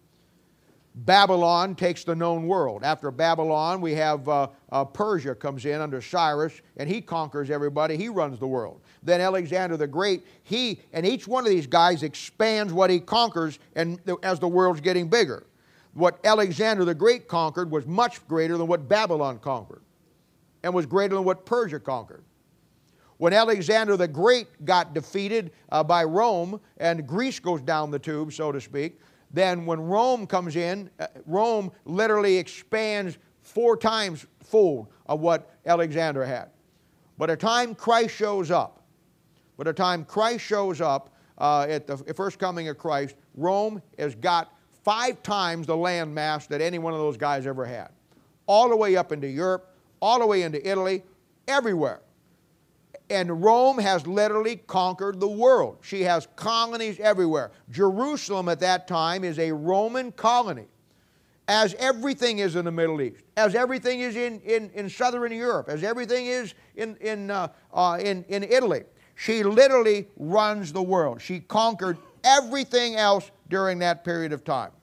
Babylon takes the known world. After Babylon, we have uh, uh, Persia comes in under Cyrus, and he conquers everybody. He runs the world. Then Alexander the Great, he, and each one of these guys expands what he conquers and as the world's getting bigger. What Alexander the Great conquered was much greater than what Babylon conquered, and was greater than what Persia conquered. When Alexander the Great got defeated uh, by Rome, and Greece goes down the tube, so to speak, then when Rome comes in, uh, Rome literally expands four times fold of what Alexander had. By the time Christ shows up, by the time Christ shows up uh, at the first coming of Christ, Rome has got five times the land mass that any one of those guys ever had. All the way up into Europe, all the way into Italy, everywhere. And Rome has literally conquered the world. She has colonies everywhere. Jerusalem at that time is a Roman colony, as everything is in the Middle East, as everything is in, in, in southern Europe, as everything is in, in, uh, uh, in, in Italy. She literally runs the world. She conquered everything else during that period of time.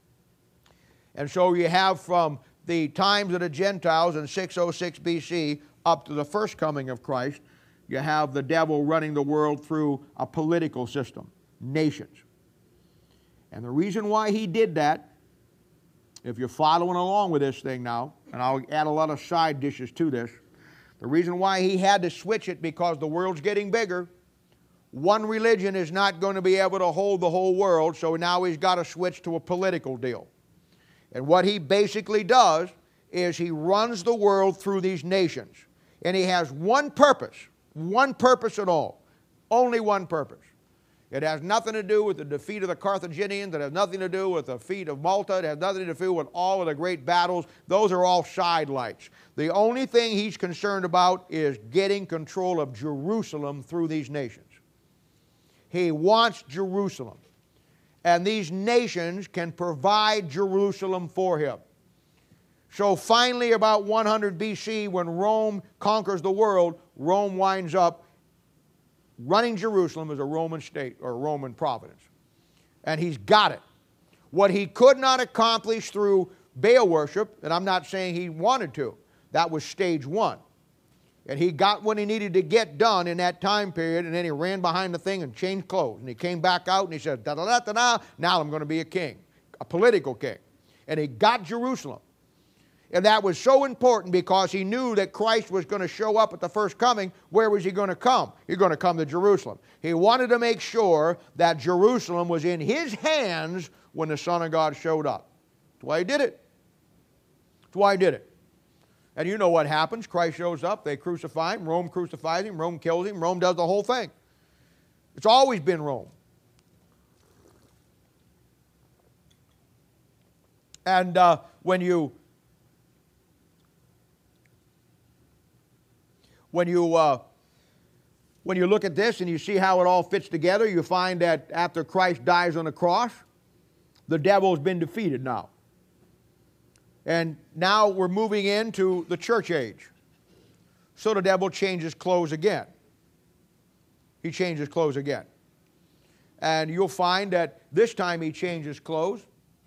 And so you have from the times of the Gentiles in six oh six B C up to the first coming of Christ, you have the devil running the world through a political system, nations. And the reason why he did that, if you're following along with this thing now, and I'll add a lot of side dishes to this, the reason why he had to switch it because the world's getting bigger. One religion is not going to be able to hold the whole world, so now he's got to switch to a political deal. And what he basically does is he runs the world through these nations. And he has one purpose. One purpose at all. Only one purpose. It has nothing to do with the defeat of the Carthaginians. It has nothing to do with the defeat of Malta. It has nothing to do with all of the great battles. Those are all sidelights. The only thing he's concerned about is getting control of Jerusalem through these nations. He wants Jerusalem. And these nations can provide Jerusalem for him. So finally, about one hundred B C, when Rome conquers the world, Rome winds up running Jerusalem as a Roman state or a Roman province. And he's got it. What he could not accomplish through Baal worship, and I'm not saying he wanted to, that was stage one. And he got what he needed to get done in that time period, and then he ran behind the thing and changed clothes. And he came back out and he said, da-da-da-da-da, now I'm going to be a king, a political king. And he got Jerusalem. And that was so important because he knew that Christ was going to show up at the first coming. Where was he going to come? He's going to come to Jerusalem. He wanted to make sure that Jerusalem was in his hands when the Son of God showed up. That's why he did it. That's why he did it. And you know what happens. Christ shows up. They crucify him. Rome crucifies him. Rome kills him. Rome does the whole thing. It's always been Rome. And uh, when you when you uh, when you look at this and you see how it all fits together, you find that after Christ dies on the cross, the devil has been defeated now. And now we're moving into the church age. So the devil changes clothes again. He changes clothes again. And you'll find that this time he changes clothes.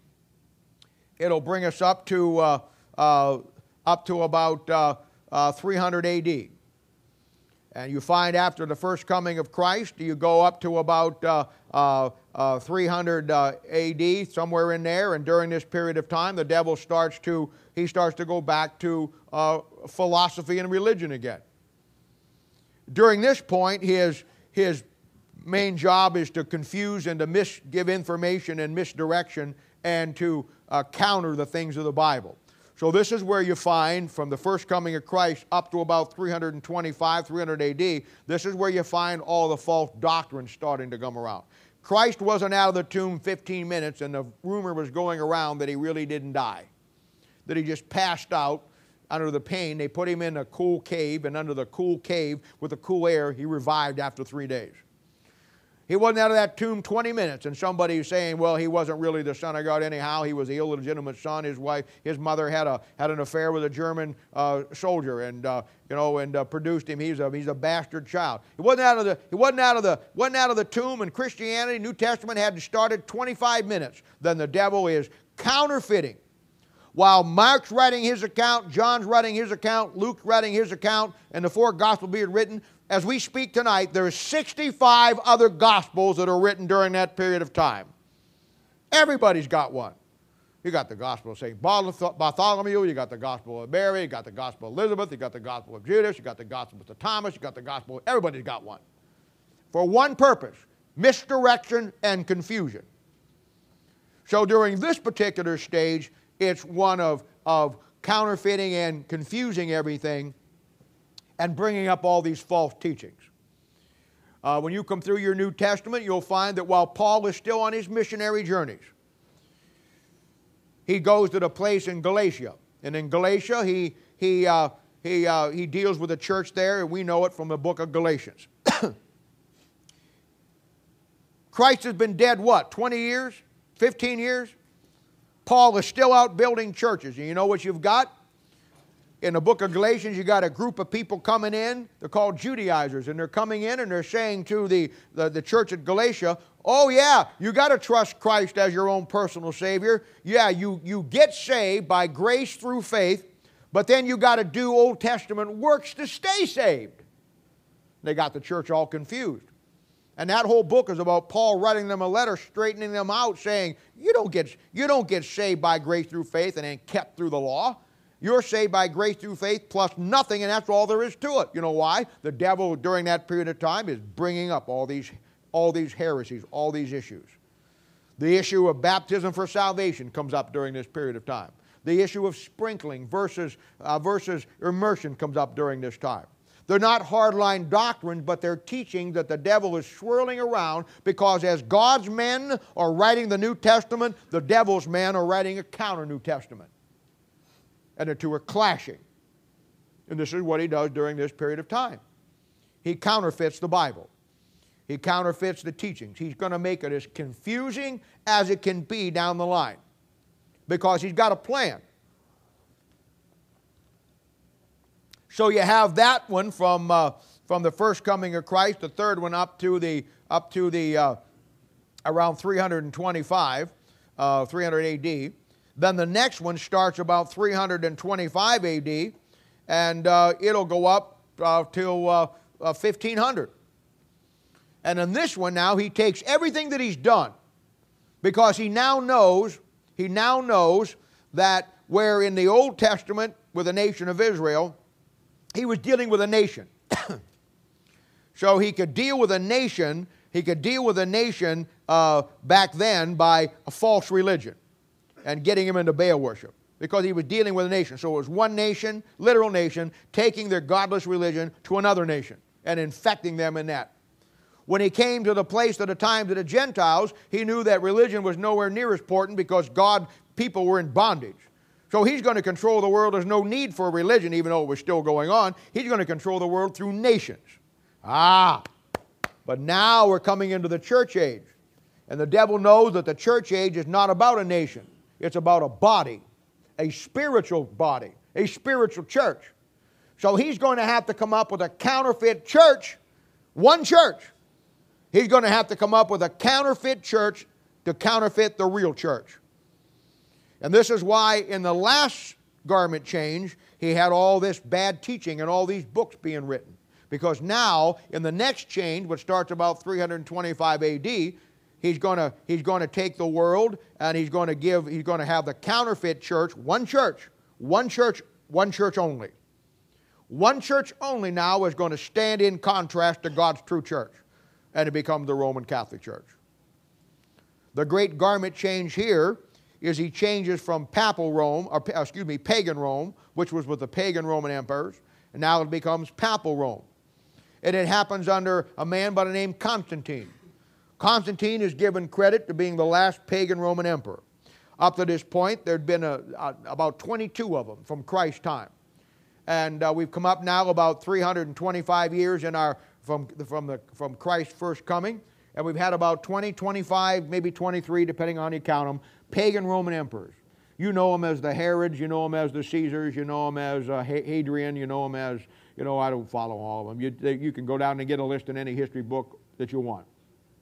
It'll bring us up to uh, uh, up to about uh, uh, three hundred A D. And you find after the first coming of Christ, you go up to about uh, uh, uh, three hundred uh, A D, somewhere in there. And during this period of time, the devil starts to he starts to go back to uh, philosophy and religion again. During this point, his his main job is to confuse and to mis- give information and misdirection and to uh, counter the things of the Bible. So this is where you find, from the first coming of Christ up to about three twenty-five, three hundred A D, this is where you find all the false doctrines starting to come around. Christ wasn't out of the tomb fifteen minutes, and the rumor was going around that he really didn't die, that he just passed out under the pain. They put him in a cool cave, and under the cool cave with the cool air, he revived after three days. He wasn't out of that tomb twenty minutes, and somebody's saying, well, he wasn't really the Son of God anyhow. He was the illegitimate son. His wife, his mother had a had an affair with a German uh, soldier, and uh, you know, and uh, produced him. He's a he's a bastard child. He wasn't out of the he wasn't out of the wasn't out of the tomb. And Christianity, New Testament, hadn't started twenty-five minutes. Then the devil is counterfeiting. While Mark's writing his account, John's writing his account, Luke's writing his account, and the four Gospels being written, as we speak tonight, there are sixty-five other Gospels that are written during that period of time. Everybody's got one. You got the Gospel of Saint Bartholomew, you got the Gospel of Mary, you got the Gospel of Elizabeth, you got the Gospel of Judas, you got the Gospel of Thomas, you got the Gospel, everybody's got one. For one purpose, misdirection and confusion. So during this particular stage, it's one of, of counterfeiting and confusing everything and bringing up all these false teachings. Uh, when you come through your New Testament, you'll find that while Paul is still on his missionary journeys, he goes to the place in Galatia. And in Galatia, he, he, uh, he, uh, he deals with the church there, and we know it from the book of Galatians. Christ has been dead, what, twenty years? fifteen years? Paul is still out building churches. And you know what you've got? In the book of Galatians, you got a group of people coming in. They're called Judaizers. And they're coming in and they're saying to the, the, the church at Galatia, oh yeah, you got to trust Christ as your own personal Savior. Yeah, you, you get saved by grace through faith, but then you got to do Old Testament works to stay saved. They got the church all confused. And that whole book is about Paul writing them a letter, straightening them out, saying, you don't get, you don't get saved by grace through faith and ain't kept through the law. You're saved by grace through faith plus nothing, and that's all there is to it. You know why? The devil, during that period of time, is bringing up all these, all these heresies, all these issues. The issue of baptism for salvation comes up during this period of time. The issue of sprinkling versus, uh, versus immersion comes up during this time. They're not hardline doctrines, but they're teaching that the devil is swirling around, because as God's men are writing the New Testament, the devil's men are writing a counter New Testament. And the two are clashing. And this is what he does during this period of time. He counterfeits the Bible. He counterfeits the teachings. He's going to make it as confusing as it can be down the line, because he's got a plan. So you have that one from, uh, from the first coming of Christ, the third one up to the, up to the uh, around three twenty-five, uh, three hundred A D. Then the next one starts about three twenty-five A D, and uh, it'll go up uh, till uh, uh, fifteen hundred. And in this one now, he takes everything that he's done, because he now knows, he now knows that where in the Old Testament with the nation of Israel, he was dealing with a nation. So he could deal with a nation, he could deal with a nation uh, back then by a false religion and getting him into Baal worship, because he was dealing with a nation. So it was one nation, literal nation, taking their godless religion to another nation and infecting them in that. When he came to the place of the times of the Gentiles, he knew that religion was nowhere near as important, because God people were in bondage. So he's going to control the world. There's no need for a religion, even though it was still going on. He's going to control the world through nations. Ah, but now we're coming into the church age. And the devil knows that the church age is not about a nation. It's about a body, a spiritual body, a spiritual church. So he's going to have to come up with a counterfeit church, one church. He's going to have to come up with a counterfeit church to counterfeit the real church. And this is why in the last garment change, he had all this bad teaching and all these books being written. Because now, in the next change, which starts about three twenty-five A D, he's going to he's going to take the world and he's going to give he's going to have the counterfeit church, one church, one church, one church only. One church only now is going to stand in contrast to God's true church, and it becomes the Roman Catholic Church. The great garment change here is he changes from papal Rome, or excuse me, pagan Rome, which was with the pagan Roman emperors, and now it becomes papal Rome. And it happens under a man by the name Constantine. Constantine is given credit to being the last pagan Roman emperor. Up to this point, there had been a, a, about twenty-two of them from Christ's time. And uh, we've come up now about three hundred twenty-five years in our, from, from, the, from Christ's first coming. And we've had about twenty, twenty-five, maybe twenty-three, depending on how you count them, pagan Roman emperors. You know them as the Herods, you know them as the Caesars, you know them as uh, Hadrian, you know them as, you know, I don't follow all of them. You, they, you can go down and get a list in any history book that you want.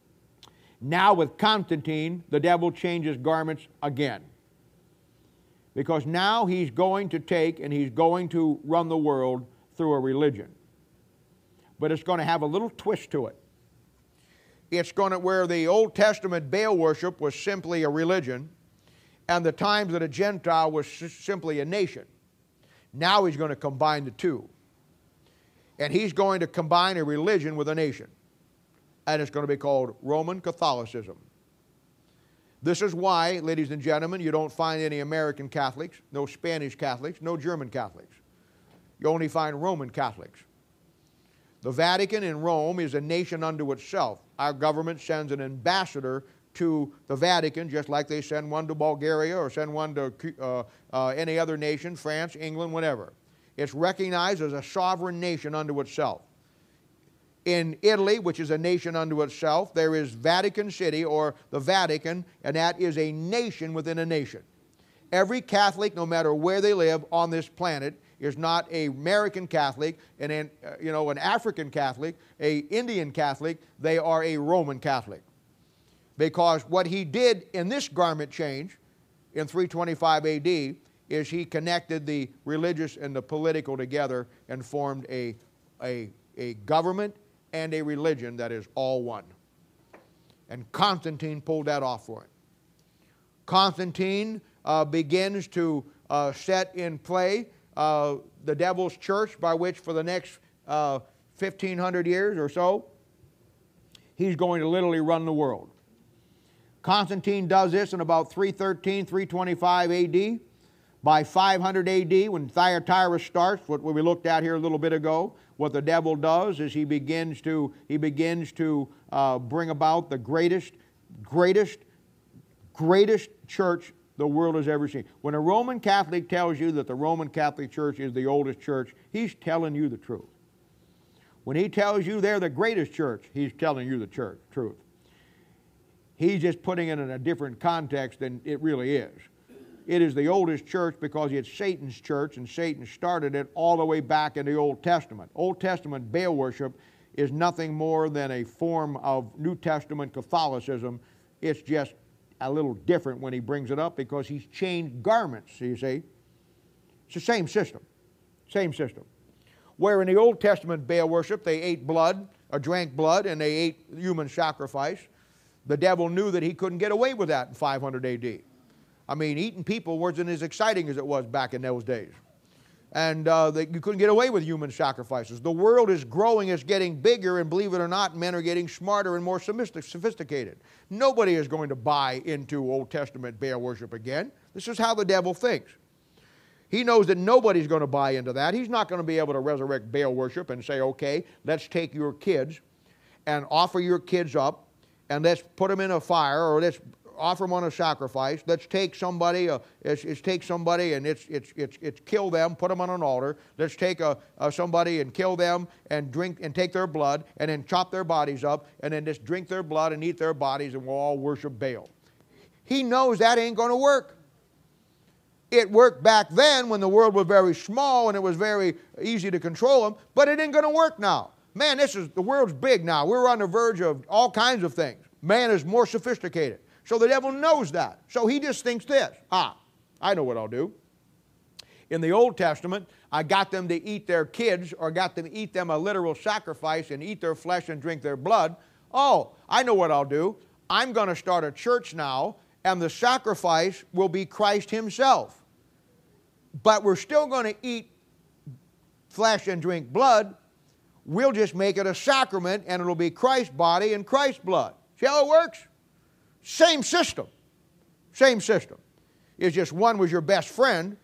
Now with Constantine, the devil changes garments again. Because now he's going to take and he's going to run the world through a religion. But it's going to have a little twist to it. It's going to, where the Old Testament Baal worship was simply a religion, and the times of the Gentile was simply a nation. Now he's going to combine the two. And he's going to combine a religion with a nation. And it's going to be called Roman Catholicism. This is why, ladies and gentlemen, you don't find any American Catholics, no Spanish Catholics, no German Catholics. You only find Roman Catholics. The Vatican in Rome is a nation unto itself. Our government sends an ambassador to the Vatican, just like they send one to Bulgaria or send one to uh, uh, any other nation, France, England, whatever. It's recognized as a sovereign nation unto itself. In Italy, which is a nation unto itself, there is Vatican City, or the Vatican, and that is a nation within a nation. Every Catholic, no matter where they live on this planet, is not an American Catholic, and an, uh, you know, an African Catholic, an Indian Catholic. They are a Roman Catholic. Because what he did in this garment change in three twenty-five A D is he connected the religious and the political together and formed a, a, a government and a religion that is all one. And Constantine pulled that off for him. Constantine uh, begins to uh, set in play uh, the devil's church, by which for the next uh, fifteen hundred years or so, he's going to literally run the world. Constantine does this in about three thirteen, three twenty-five A D. By five hundred A D, when Thyatira starts, what we looked at here a little bit ago, what the devil does is he begins to, he begins to uh, bring about the greatest, greatest, greatest church the world has ever seen. When a Roman Catholic tells you that the Roman Catholic Church is the oldest church, he's telling you the truth. When he tells you they're the greatest church, he's telling you the church, truth. He's just putting it in a different context than it really is. It is the oldest church because it's Satan's church, and Satan started it all the way back in the Old Testament. Old Testament Baal worship is nothing more than a form of New Testament Catholicism. It's just a little different when he brings it up because he's changed garments, you see. It's the same system, same system. Where in the Old Testament Baal worship they ate blood, or drank blood, and they ate human sacrifice, the devil knew that he couldn't get away with that in five hundred A D. I mean, eating people wasn't as exciting as it was back in those days. And uh, they, you couldn't get away with human sacrifices. The world is growing, it's getting bigger, and believe it or not, men are getting smarter and more sophisticated. Nobody is going to buy into Old Testament Baal worship again. This is how the devil thinks. He knows that nobody's going to buy into that. He's not going to be able to resurrect Baal worship and say, okay, let's take your kids and offer your kids up, and let's put them in a fire, or let's offer them on a sacrifice. Let's take somebody, uh, it's, it's take somebody and it's, it's, it's, it's kill them, put them on an altar. Let's take a, a somebody and kill them and drink and take their blood and then chop their bodies up and then just drink their blood and eat their bodies and we'll all worship Baal. He knows that ain't going to work. It worked back then when the world was very small and it was very easy to control them, but it ain't going to work now. Man, this is, the world's big now. We're on the verge of all kinds of things. Man is more sophisticated. So the devil knows that. So he just thinks this. Ah, I know what I'll do. In the Old Testament, I got them to eat their kids or got them to eat them a literal sacrifice and eat their flesh and drink their blood. Oh, I know what I'll do. I'm going to start a church now, and the sacrifice will be Christ himself. But we're still going to eat flesh and drink blood. We'll just make it a sacrament, and it'll be Christ's body and Christ's blood. See how it works? Same system. Same system. It's just one was your best friend.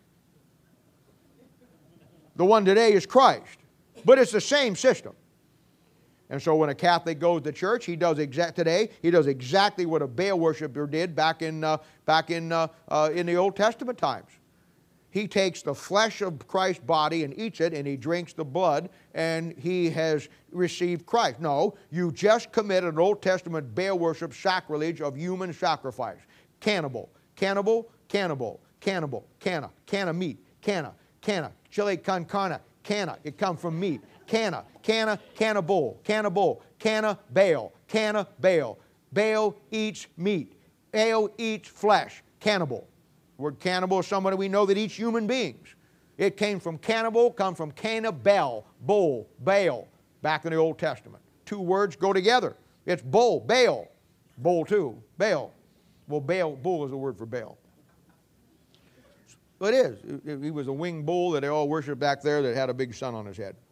The one today is Christ. But it's the same system. And so when a Catholic goes to church, he does exact today, he does exactly what a Baal worshiper did back in, uh, back in, uh, uh, in the Old Testament times. He takes the flesh of Christ's body and eats it, and he drinks the blood, and he has received Christ. No, you just committed an Old Testament Baal worship sacrilege of human sacrifice. Cannibal, cannibal, cannibal, cannibal, canna, canna meat, canna, canna, chili con carne, canna, it comes from meat, canna, canna, cannibal, cannibal, canna, Baal, canna, Baal. Baal eats meat. Baal eats flesh, cannibal. The word cannibal is somebody we know that eats human beings. It came from cannibal, come from Cannibal, bull, Baal, back in the Old Testament. Two words go together. It's bull, Baal, bull too, Baal. Well, Baal, bull is a word for Baal. Well, it is. He was a winged bull that they all worshiped back there that had a big sun on his head.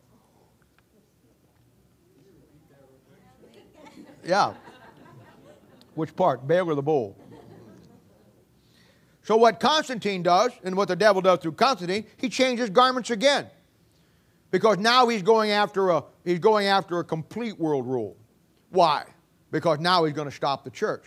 Yeah. Which part, Baal or the bull? So what Constantine does, and what the devil does through Constantine, he changes garments again. Because now he's going after a, he's going after a complete world rule. Why? Because now he's going to stop the church.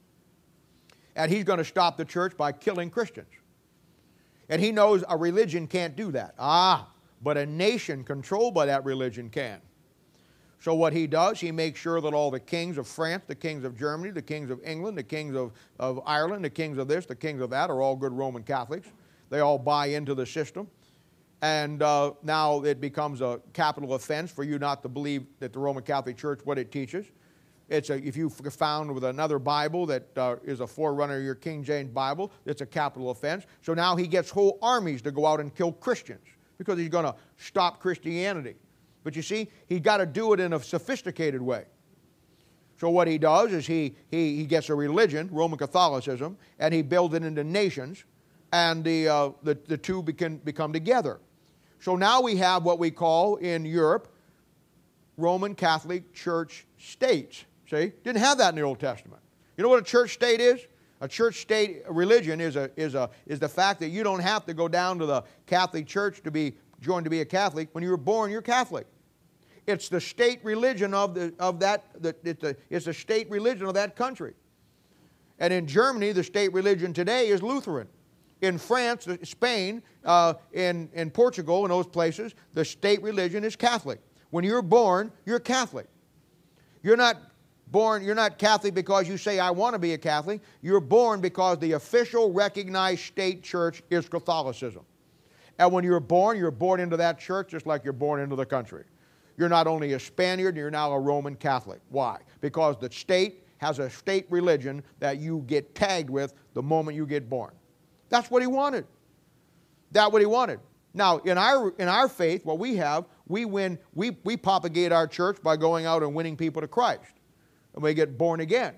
And he's going to stop the church by killing Christians. And he knows a religion can't do that. Ah, but a nation controlled by that religion can. So what he does, he makes sure that all the kings of France, the kings of Germany, the kings of England, the kings of, of Ireland, the kings of this, the kings of that are all good Roman Catholics. They all buy into the system. And uh, now it becomes a capital offense for you not to believe that the Roman Catholic Church, what it teaches. It's a, if you found with another Bible that uh, is a forerunner of your King James Bible, it's a capital offense. So now he gets whole armies to go out and kill Christians because he's going to stop Christianity. But you see, he's got to do it in a sophisticated way. So what he does is he, he, he gets a religion, Roman Catholicism, and he builds it into nations, and the, uh, the, the two become, become together. So now we have what we call in Europe Roman Catholic Church states. See? Didn't have that in the Old Testament. You know what a church state is? A church state religion is, a, is, a, is the fact that you don't have to go down to the Catholic Church to be joined to be a Catholic. When you were born, you're Catholic. It's the state religion of, the, of that, the, it's, the, it's the state religion of that country. And in Germany, the state religion today is Lutheran. In France, Spain, uh, in, in Portugal, in those places, the state religion is Catholic. When you're born, you're Catholic. You're not born, you're not Catholic because you say, I want to be a Catholic. You're born because the official recognized state church is Catholicism. And when you're born, you're born into that church just like you're born into the country. You're not only a Spaniard, you're now a Roman Catholic. Why? Because the state has a state religion that you get tagged with the moment you get born. That's what he wanted. That's what he wanted. Now, in our, in our faith, what we have, we win, we, we propagate our church by going out and winning people to Christ. And we get born again.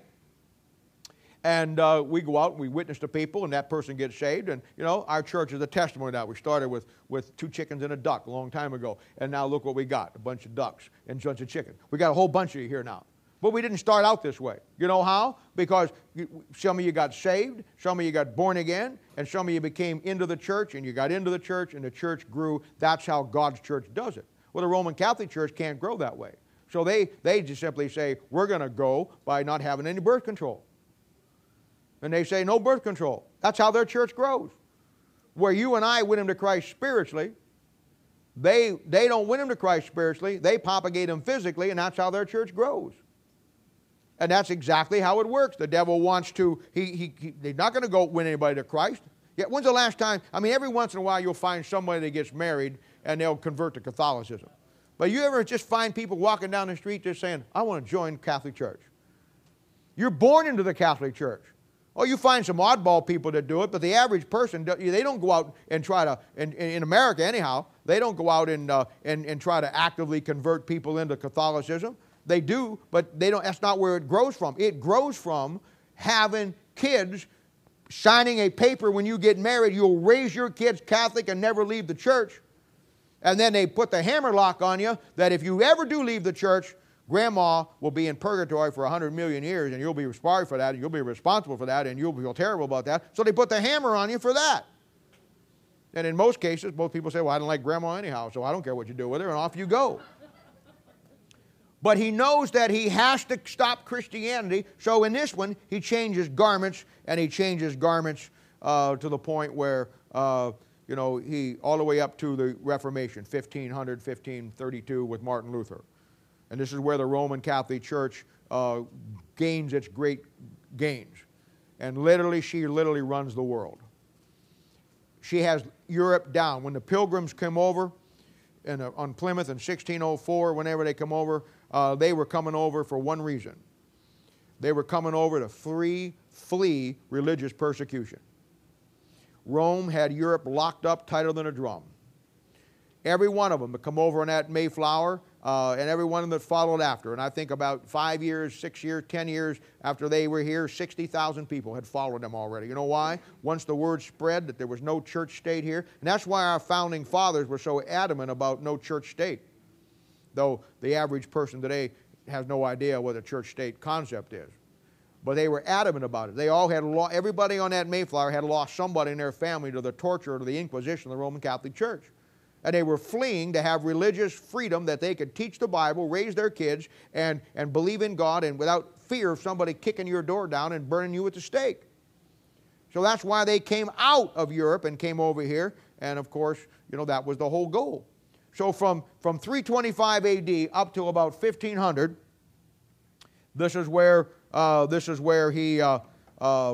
And uh, we go out and we witness to people, and that person gets saved. And, you know, our church is a testimony to that. We started with, with two chickens and a duck a long time ago. And now look what we got, a bunch of ducks and a bunch of chickens. We got a whole bunch of you here now. But we didn't start out this way. You know how? Because you, some of you got saved, some of you got born again, and some of you became into the church, and you got into the church, and the church grew. That's how God's church does it. Well, the Roman Catholic Church can't grow that way. So they, they just simply say, we're going to go by not having any birth control. And they say no birth control. That's how their church grows. Where you and I win them to Christ spiritually, they, they don't win them to Christ spiritually. They propagate them physically, and that's how their church grows. And that's exactly how it works. The devil wants to, he, he, he they're not going to go win anybody to Christ. Yet when's the last time, I mean, every once in a while you'll find somebody that gets married and they'll convert to Catholicism. But you ever just find people walking down the street just saying, I want to join Catholic Church? You're born into the Catholic Church. Oh, you find some oddball people that do it, but the average person, they don't go out and try to, in, in America anyhow, they don't go out and, uh, and, and try to actively convert people into Catholicism. They do, but they don't, that's not where it grows from. It grows from having kids signing a paper when you get married, you'll raise your kids Catholic and never leave the church. And then they put the hammerlock on you that if you ever do leave the church, Grandma will be in purgatory for a hundred million years, and you'll be sorry for that, and you'll be responsible for that, and you'll feel terrible about that. So they put the hammer on you for that. And in most cases, both people say, well, I don't like Grandma anyhow, so I don't care what you do with her, and off you go. But he knows that he has to stop Christianity, so in this one, he changes garments, and he changes garments uh, to the point where, uh, you know, he, all the way up to the Reformation, fifteen hundred, fifteen thirty-two with Martin Luther. And this is where the Roman Catholic Church uh, gains its great gains. And literally, she literally runs the world. She has Europe down. When the Pilgrims came over in a, on Plymouth in sixteen oh four, whenever they come over, uh, they were coming over for one reason. They were coming over to flee, flee religious persecution. Rome had Europe locked up tighter than a drum. Every one of them would come over on that Mayflower, uh, and every one of them that followed after. And I think about five years, six years, ten years after they were here, sixty thousand people had followed them already. You know why? Once the word spread that there was no church state here. And that's why our founding fathers were so adamant about no church state. Though the average person today has no idea what a church state concept is. But they were adamant about it. They all had, lo- everybody on that Mayflower had lost somebody in their family to the torture or to the Inquisition of the Roman Catholic Church. And they were fleeing to have religious freedom that they could teach the Bible, raise their kids, and, and believe in God, and without fear of somebody kicking your door down and burning you at the stake. So that's why they came out of Europe and came over here. And of course, you know, that was the whole goal. So from, from three twenty-five A D up to about fifteen hundred, this is where, uh, this is where he, uh, uh,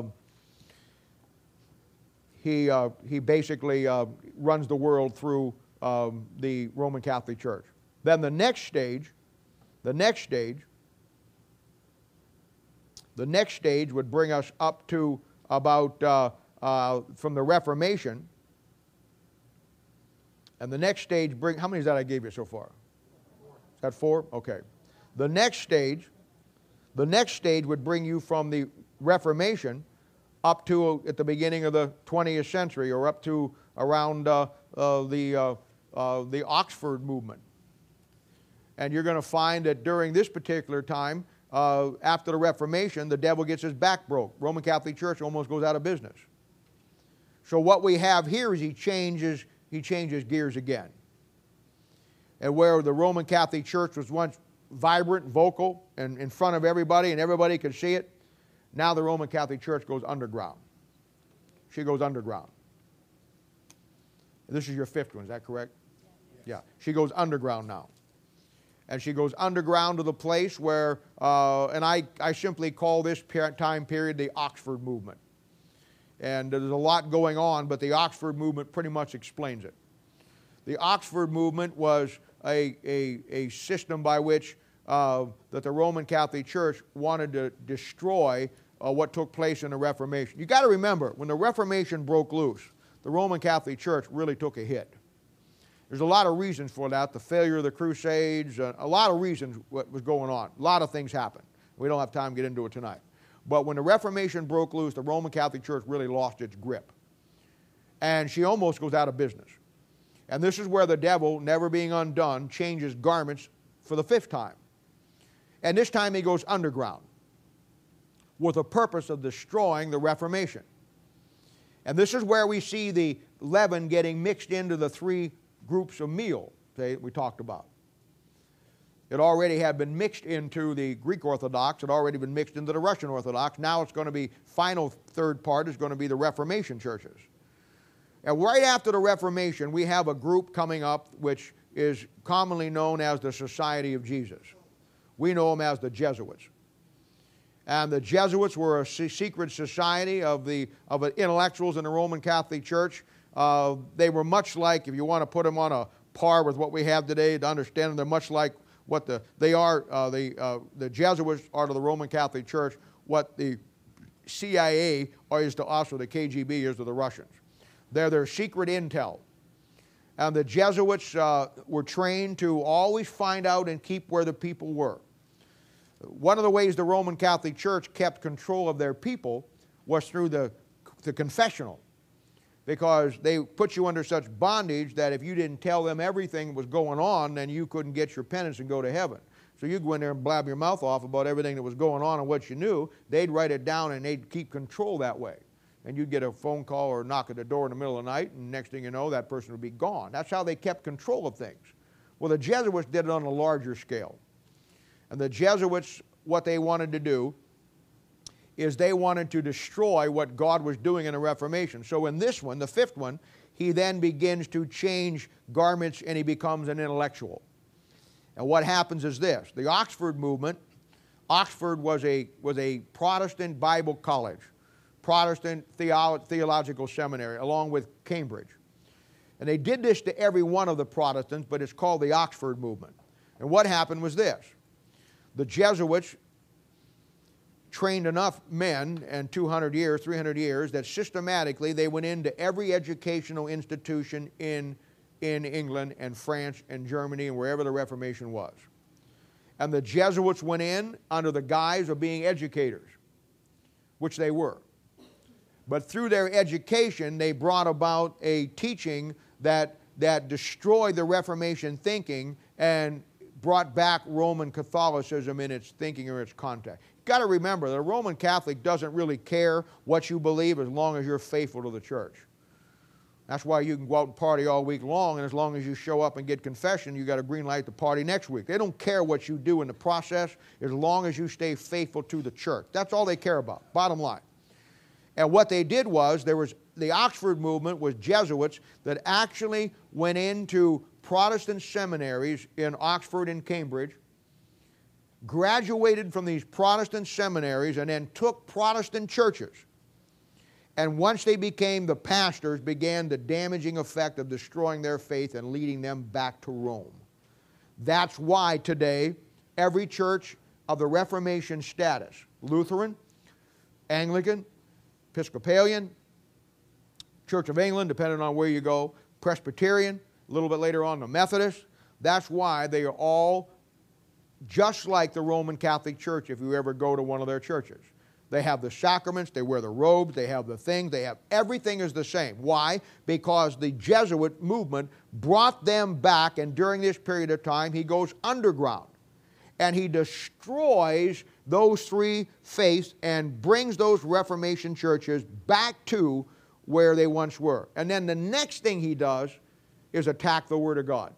he, uh, he basically uh, runs the world through Um, the Roman Catholic Church. Then the next stage, the next stage, the next stage would bring us up to about, uh, uh, from the Reformation, and the next stage bring, how many is that I gave you so far? Is that four? Okay. The next stage, the next stage would bring you from the Reformation up to at the beginning of the twentieth century, or up to around uh, uh, the uh, Uh, the Oxford movement. And you're going to find that during this particular time, uh, after the Reformation, the devil gets his back broke. Roman Catholic Church almost goes out of business. So what we have here is he changes, he changes gears again. And where the Roman Catholic Church was once vibrant, vocal, and in front of everybody, and everybody could see it, now the Roman Catholic Church goes underground. She goes underground. This is your fifth one, is that correct? Yeah. She goes underground now. And she goes underground to the place where, uh, and I, I simply call this time period the Oxford movement. And there's a lot going on, but the Oxford movement pretty much explains it. The Oxford movement was a, a, a system by which uh, that the Roman Catholic Church wanted to destroy uh, what took place in the Reformation. You got to remember, when the Reformation broke loose, the Roman Catholic Church really took a hit. There's a lot of reasons for that, the failure of the Crusades, uh, a lot of reasons what was going on. A lot of things happened. We don't have time to get into it tonight. But when the Reformation broke loose, the Roman Catholic Church really lost its grip. And she almost goes out of business. And this is where the devil, never being undone, changes garments for the fifth time. And this time he goes underground with the purpose of destroying the Reformation. And this is where we see the leaven getting mixed into the three groups of meal that we talked about. It already had been mixed into the Greek Orthodox. It had already been mixed into the Russian Orthodox. Now it's going to be, final third part is going to be the Reformation churches. And right after the Reformation, we have a group coming up which is commonly known as the Society of Jesus. We know them as the Jesuits. And the Jesuits were a secret society of the of the intellectuals in the Roman Catholic Church. Uh, they were much like, if you want to put them on a par with what we have today to understand them, they're much like what the they are. Uh, the uh, the Jesuits are to the Roman Catholic Church what the C I A or is to us, or the K G B is to the Russians. They're their secret intel. And the Jesuits uh, were trained to always find out and keep where the people were. One of the ways the Roman Catholic Church kept control of their people was through the, the confessional, because they put you under such bondage that if you didn't tell them everything that was going on, then you couldn't get your penance and go to heaven. So you'd go in there and blab your mouth off about everything that was going on and what you knew. They'd write it down and they'd keep control that way. And you'd get a phone call or a knock at the door in the middle of the night, and next thing you know, that person would be gone. That's how they kept control of things. Well, the Jesuits did it on a larger scale. And the Jesuits, what they wanted to do is they wanted to destroy what God was doing in the Reformation. So in this one, the fifth one, he then begins to change garments and he becomes an intellectual. And what happens is this. The Oxford movement, Oxford was a, was a Protestant Bible college, Protestant theolo- theological seminary, along with Cambridge. And they did this to every one of the Protestants, but it's called the Oxford movement. And what happened was this. The Jesuits trained enough men in two hundred years, three hundred years, that systematically they went into every educational institution in, in England and France and Germany and wherever the Reformation was. And the Jesuits went in under the guise of being educators, which they were. But through their education, they brought about a teaching that, that destroyed the Reformation thinking and brought back Roman Catholicism in its thinking or its context. You've got to remember, the Roman Catholic doesn't really care what you believe as long as you're faithful to the church. That's why you can go out and party all week long, and as long as you show up and get confession, you got a green light to party next week. They don't care what you do in the process as long as you stay faithful to the church. That's all they care about, bottom line. And what they did was, there was the Oxford movement was Jesuits that actually went into Protestant seminaries in Oxford and Cambridge, graduated from these Protestant seminaries, and then took Protestant churches. And once they became the pastors, began the damaging effect of destroying their faith and leading them back to Rome. That's why today, every church of the Reformation status, Lutheran, Anglican, Episcopalian, Church of England, depending on where you go, Presbyterian, a little bit later on the Methodist, that's why they are all just like the Roman Catholic Church if you ever go to one of their churches. They have the sacraments, they wear the robes, they have the things, they have everything is the same. Why? Because the Jesuit movement brought them back, and during this period of time, he goes underground. And he destroys those three faiths and brings those Reformation churches back to where they once were. And then the next thing he does is attack the Word of God.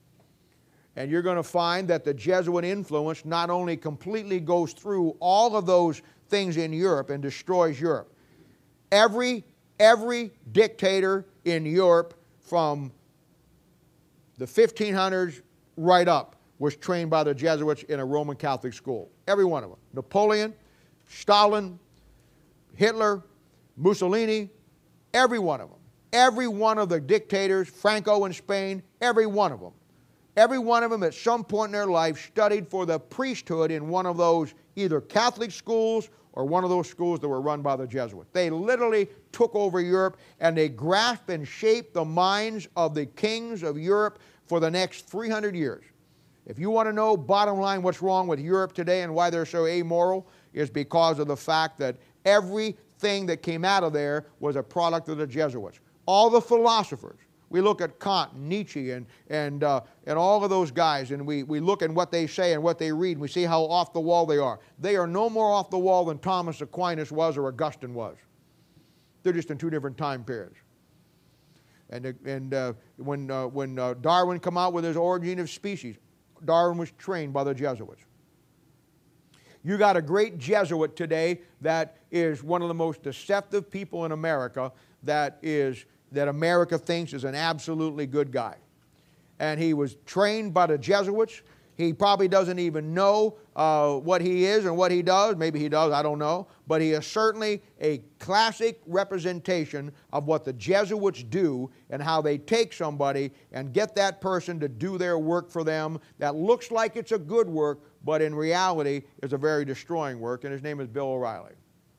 And you're going to find that the Jesuit influence not only completely goes through all of those things in Europe and destroys Europe. Every, every dictator in Europe from the fifteen hundreds right up was trained by the Jesuits in a Roman Catholic school. Every one of them. Napoleon, Stalin, Hitler, Mussolini, every one of them. Every one of the dictators, Franco in Spain, every one of them. Every one of them at some point in their life studied for the priesthood in one of those either Catholic schools or one of those schools that were run by the Jesuits. They literally took over Europe, and they grasped and shaped the minds of the kings of Europe for the next three hundred years. If you want to know, bottom line, what's wrong with Europe today and why they're so amoral, is because of the fact that everything that came out of there was a product of the Jesuits. All the philosophers. We look at Kant and Nietzsche and, and, uh, and all of those guys, and we, we look at what they say and what they read, and we see how off the wall they are. They are no more off the wall than Thomas Aquinas was or Augustine was. They're just in two different time periods. And, and uh, when, uh, when uh, Darwin came out with his Origin of Species, Darwin was trained by the Jesuits. You got a great Jesuit today that is one of the most deceptive people in America that is that America thinks is an absolutely good guy. And he was trained by the Jesuits. He probably doesn't even know uh, what he is and what he does. Maybe he does, I don't know. But he is certainly a classic representation of what the Jesuits do and how they take somebody and get that person to do their work for them that looks like it's a good work, but in reality is a very destroying work, and his name is Bill O'Reilly.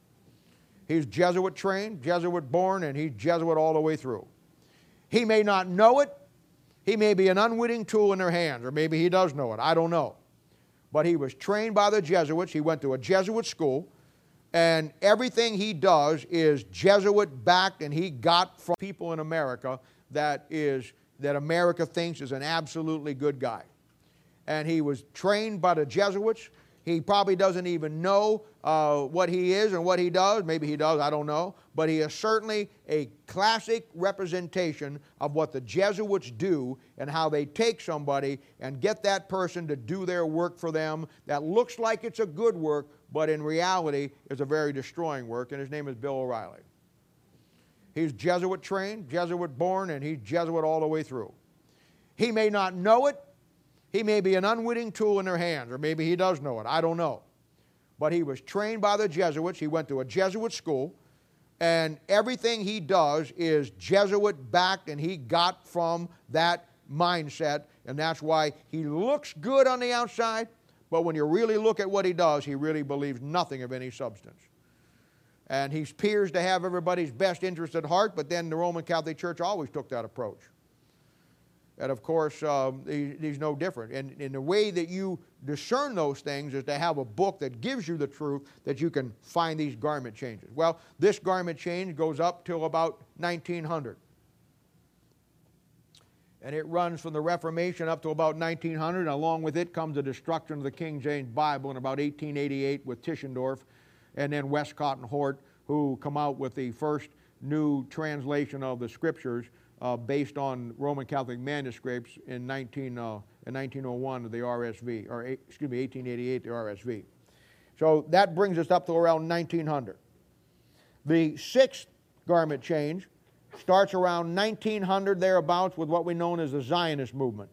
He's Jesuit trained, Jesuit born, and he's Jesuit all the way through. He may not know it. He may be an unwitting tool in their hands, or maybe he does know it. I don't know. But he was trained by the Jesuits. He went to a Jesuit school, and everything he does is Jesuit-backed, and he got from people in America that is that America thinks is an absolutely good guy. And he was trained by the Jesuits. He probably doesn't even know uh, what he is and what he does. Maybe he does, I don't know. But he is certainly a classic representation of what the Jesuits do and how they take somebody and get that person to do their work for them that looks like it's a good work, but in reality is a very destroying work, and his name is Bill O'Reilly. He's Jesuit trained, Jesuit born, and he's Jesuit all the way through. He may not know it. He may be an unwitting tool in their hands, or maybe he does know it. I don't know. But he was trained by the Jesuits. He went to a Jesuit school, and everything he does is Jesuit-backed, and he got from that mindset, and that's why he looks good on the outside, but when you really look at what he does, he really believes nothing of any substance. And he appears to have everybody's best interest at heart, but then the Roman Catholic Church always took that approach. And of course, um, he, he's no different. And, and the way that you discern those things is to have a book that gives you the truth that you can find these garment changes. Well, this garment change goes up till about nineteen hundred. And it runs from the Reformation up to about nineteen hundred. And along with it comes the destruction of the King James Bible in about eighteen eighty-eight with Tischendorf and then Westcott and Hort, who come out with the first new translation of the Scriptures Uh, based on Roman Catholic manuscripts in, nineteen, uh, in nineteen oh one of the R S V, or eight, excuse me, eighteen eighty-eight, the R S V. So that brings us up to around nineteen hundred. The sixth garment change starts around nineteen hundred thereabouts with what we know as the Zionist movement.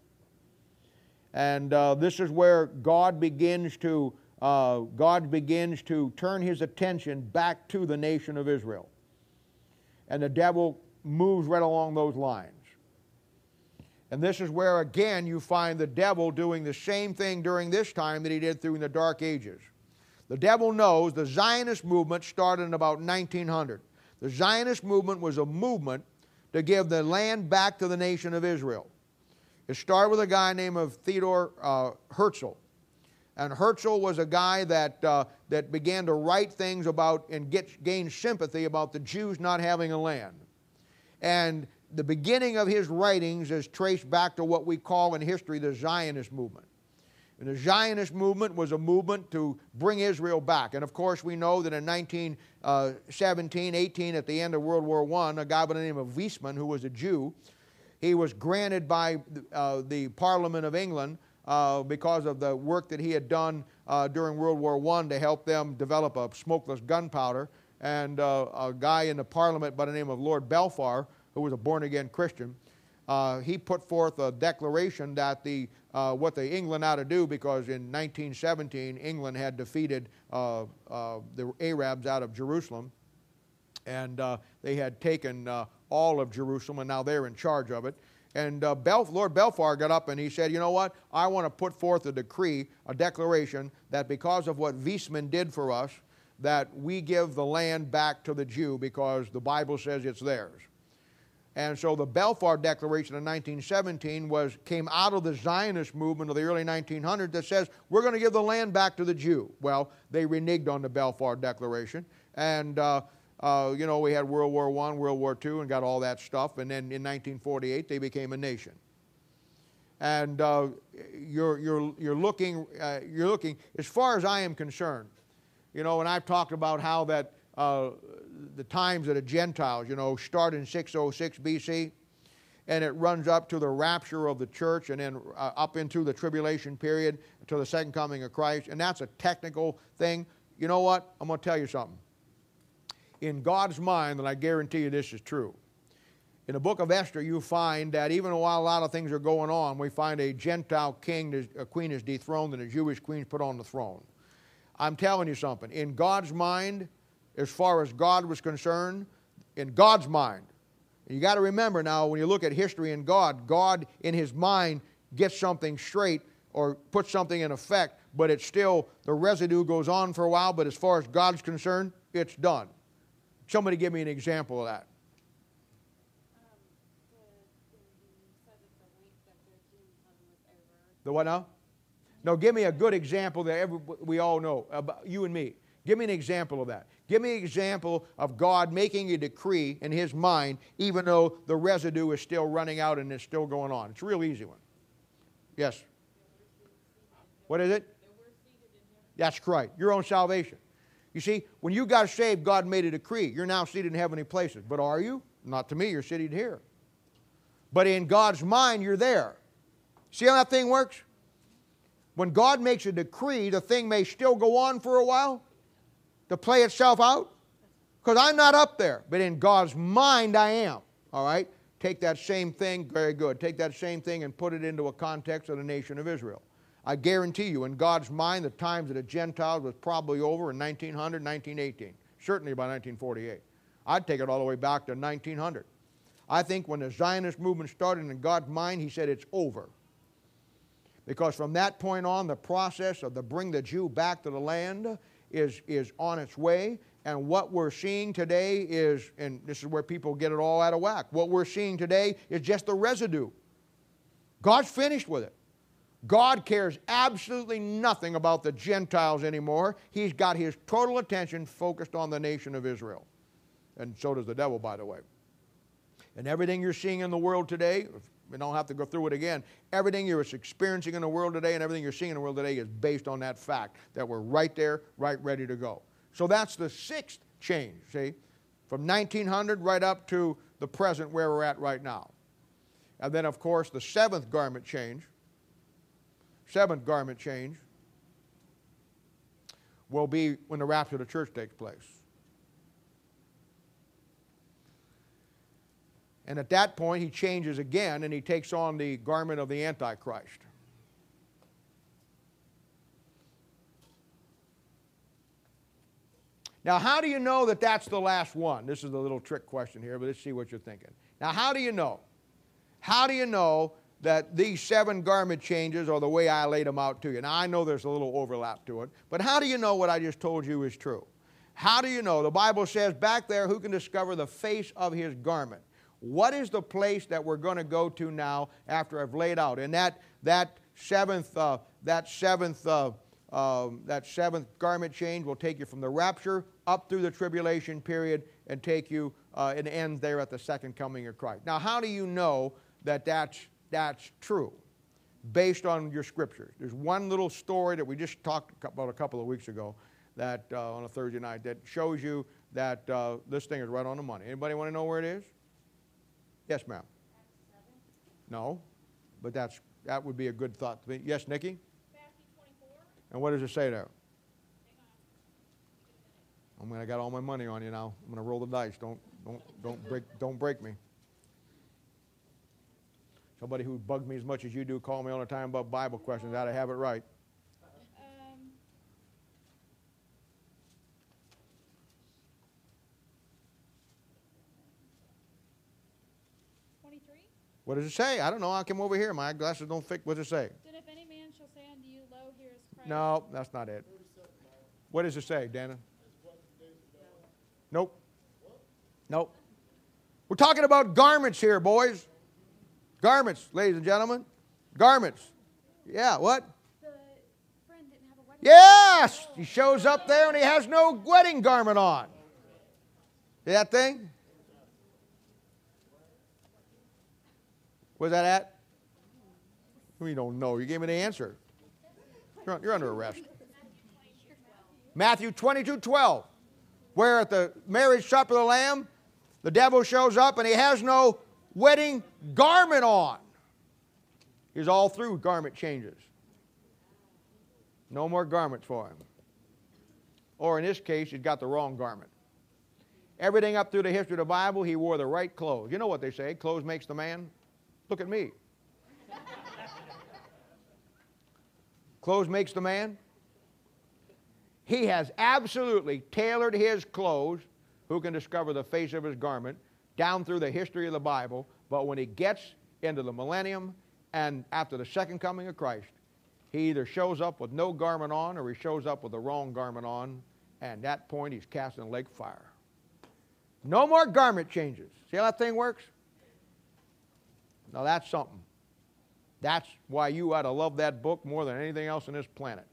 And uh, this is where God begins to uh, God begins to turn his attention back to the nation of Israel. And the devil moves right along those lines. And this is where, again, you find the devil doing the same thing during this time that he did through in the Dark Ages. The devil knows the Zionist movement started in about nineteen hundred. The Zionist movement was a movement to give the land back to the nation of Israel. It started with a guy named of Theodor uh, Herzl. And Herzl was a guy that, uh, that began to write things about and get, gain sympathy about the Jews not having a land. And the beginning of his writings is traced back to what we call in history the Zionist movement. And the Zionist movement was a movement to bring Israel back. And of course we know that in nineteen seventeen, eighteen, at the end of World War One, a guy by the name of Weizmann, who was a Jew, he was granted by uh, the Parliament of England uh, because of the work that he had done uh, during World War One to help them develop a smokeless gunpowder. And uh, a guy in the Parliament by the name of Lord Balfour, who was a born-again Christian, uh, he put forth a declaration that the uh, what the England ought to do, because in nineteen seventeen England had defeated uh, uh, the Arabs out of Jerusalem, and uh, they had taken uh, all of Jerusalem, and now they're in charge of it. And uh, Belf- Lord Balfour got up and he said, you know what, I want to put forth a decree, a declaration, that because of what Weizmann did for us, that we give the land back to the Jew because the Bible says it's theirs. And so the Balfour Declaration in nineteen seventeen was, came out of the Zionist movement of the early nineteen hundreds that says, we're going to give the land back to the Jew. Well, they reneged on the Balfour Declaration. And, uh, uh, you know, we had World War One, World War Two, and got all that stuff. And then in nineteen forty-eight, they became a nation. And uh, you're, you're, you're, looking, uh, you're looking, as far as I am concerned, you know, and I've talked about how that uh, the times of the Gentiles, you know, start in six oh six B C. and it runs up to the rapture of the church and then uh, up into the tribulation period until the second coming of Christ. And that's a technical thing. You know what? I'm going to tell you something. In God's mind, and I guarantee you this is true, in the book of Esther, you find that even while a lot of things are going on, we find a Gentile king, a queen is dethroned, and a Jewish queen is put on the throne. I'm telling you something. In God's mind, as far as God was concerned, in God's mind, you got to remember now, when you look at history and God, God in His mind gets something straight or puts something in effect, but it's still, the residue goes on for a while, but as far as God's concerned, it's done. Somebody give me an example of that. The what now? No, give me a good example that every, we all know, about you and me. Give me an example of that. Give me an example of God making a decree in His mind, even though the residue is still running out and it's still going on. It's a real easy one. Yes? What is it? That's right. Your own salvation. You see, when you got saved, God made a decree. You're now seated in heavenly places. But are you? Not to me. You're seated here. But in God's mind, you're there. See how that thing works? When God makes a decree, the thing may still go on for a while to play itself out. Because I'm not up there. But in God's mind, I am. All right? Take that same thing. Very good. Take that same thing and put it into a context of the nation of Israel. I guarantee you, in God's mind, the times of the Gentiles was probably over in nineteen hundred, nineteen eighteen. Certainly by nineteen forty-eight. I'd take it all the way back to nineteen hundred. I think when the Zionist movement started in God's mind, He said it's over. Because from that point on, the process of the bring the Jew back to the land is, is on its way. And what we're seeing today is, and this is where people get it all out of whack, what we're seeing today is just the residue. God's finished with it. God cares absolutely nothing about the Gentiles anymore. He's got His total attention focused on the nation of Israel. And so does the devil, by the way. And everything you're seeing in the world today, we don't have to go through it again, everything you're experiencing in the world today and everything you're seeing in the world today is based on that fact that we're right there, right ready to go. So that's the sixth change, see? From nineteen hundred right up to the present where we're at right now. And then, of course, the seventh garment change, seventh garment change will be when the rapture of the church takes place. And at that point, He changes again and He takes on the garment of the Antichrist. Now, how do you know that that's the last one? This is a little trick question here, but let's see what you're thinking. Now, how do you know? How do you know that these seven garment changes are the way I laid them out to you? Now, I know there's a little overlap to it, but how do you know what I just told you is true? How do you know? The Bible says back there, who can discover the face of his garment? What is the place that we're going to go to now after I've laid out? And that, that seventh, uh, that seventh, uh, uh, that seventh garment change will take you from the rapture up through the tribulation period and take you uh, and end there at the second coming of Christ. Now, how do you know that that's, that's true? Based on your scriptures. There's one little story that we just talked about a couple of weeks ago that uh, on a Thursday night that shows you that uh, this thing is right on the money. Anybody want to know where it is? Yes, ma'am. No, but that's that would be a good thought to me. Yes, Nikki? Matthew twenty-four. And what does it say there? I'm gonna got all my money on you now. I'm gonna roll the dice. Don't don't don't break don't break me. Somebody who bugs me as much as you do, call me all the time about Bible questions. How'd I have it right? Um, twenty-three. What does it say? I don't know. I come over here. My glasses don't fit. What does it say? Then if any man shall say unto you, Lo, here is Christ. No, that's not it. What does it say, Dana? Nope. Nope. We're talking about garments here, boys. Garments, ladies and gentlemen. Garments. Yeah, what? The friend didn't have a wedding. Yes! He shows up there and he has no wedding garment on. See that thing? Where's that at? We don't know. You gave me the answer. You're, you're under arrest. Matthew twenty-two twelve. Where at the marriage supper of the Lamb, the devil shows up and he has no wedding garment on. He's all through garment changes. No more garments for him. Or in this case, he's got the wrong garment. Everything up through the history of the Bible, he wore the right clothes. You know what they say, clothes makes the man. Look at me. Clothes makes the man. He has absolutely tailored his clothes, who can discover the face of his garment, down through the history of the Bible. But when he gets into the millennium and after the second coming of Christ, he either shows up with no garment on or he shows up with the wrong garment on, and at that point he's cast in a lake of fire. No more garment changes. See how that thing works? Now that's something. That's why you ought to love that book more than anything else on this planet.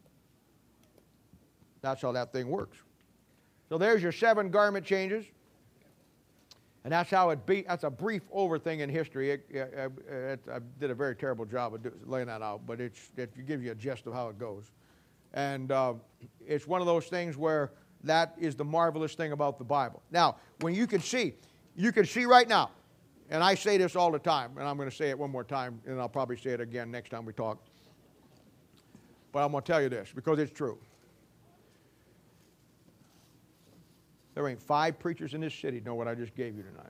That's how that thing works. So there's your seven garment changes. And that's how it be. That's a brief over thing in history. It, it, it, I did a very terrible job of do, laying that out, but it's, it gives you a gist of how it goes. And uh, it's one of those things where that is the marvelous thing about the Bible. Now, when you can see, you can see right now, and I say this all the time, and I'm going to say it one more time, and I'll probably say it again next time we talk. But I'm going to tell you this, because it's true. There ain't five preachers in this city know what I just gave you tonight.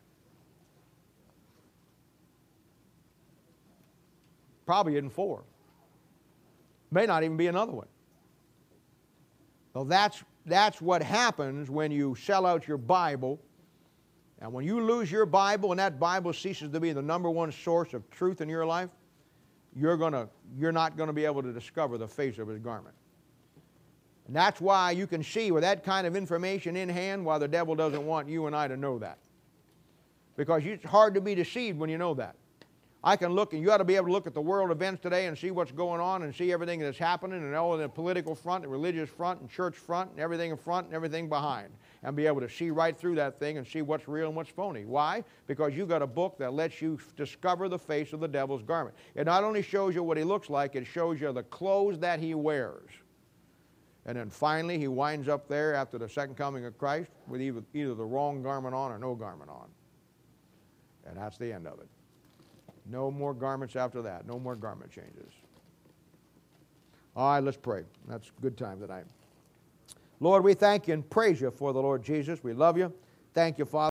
Probably isn't four. May not even be another one. So that's, that's what happens when you sell out your Bible. And when you lose your Bible and that Bible ceases to be the number one source of truth in your life, you're, gonna, you're not going to be able to discover the face of his garment. And that's why you can see with that kind of information in hand why the devil doesn't want you and I to know that. Because it's hard to be deceived when you know that. I can look, and you ought to be able to look at the world events today and see what's going on and see everything that's happening and all the political front, the religious front, and church front, and everything in front and everything behind. And be able to see right through that thing and see what's real and what's phony. Why? Because you've got a book that lets you discover the face of the devil's garment. It not only shows you what he looks like, it shows you the clothes that he wears. And then finally, he winds up there after the second coming of Christ with either, either the wrong garment on or no garment on. And that's the end of it. No more garments after that. No more garment changes. All right, let's pray. That's a good time tonight. Lord, we thank you and praise you for the Lord Jesus. We love you. Thank you, Father.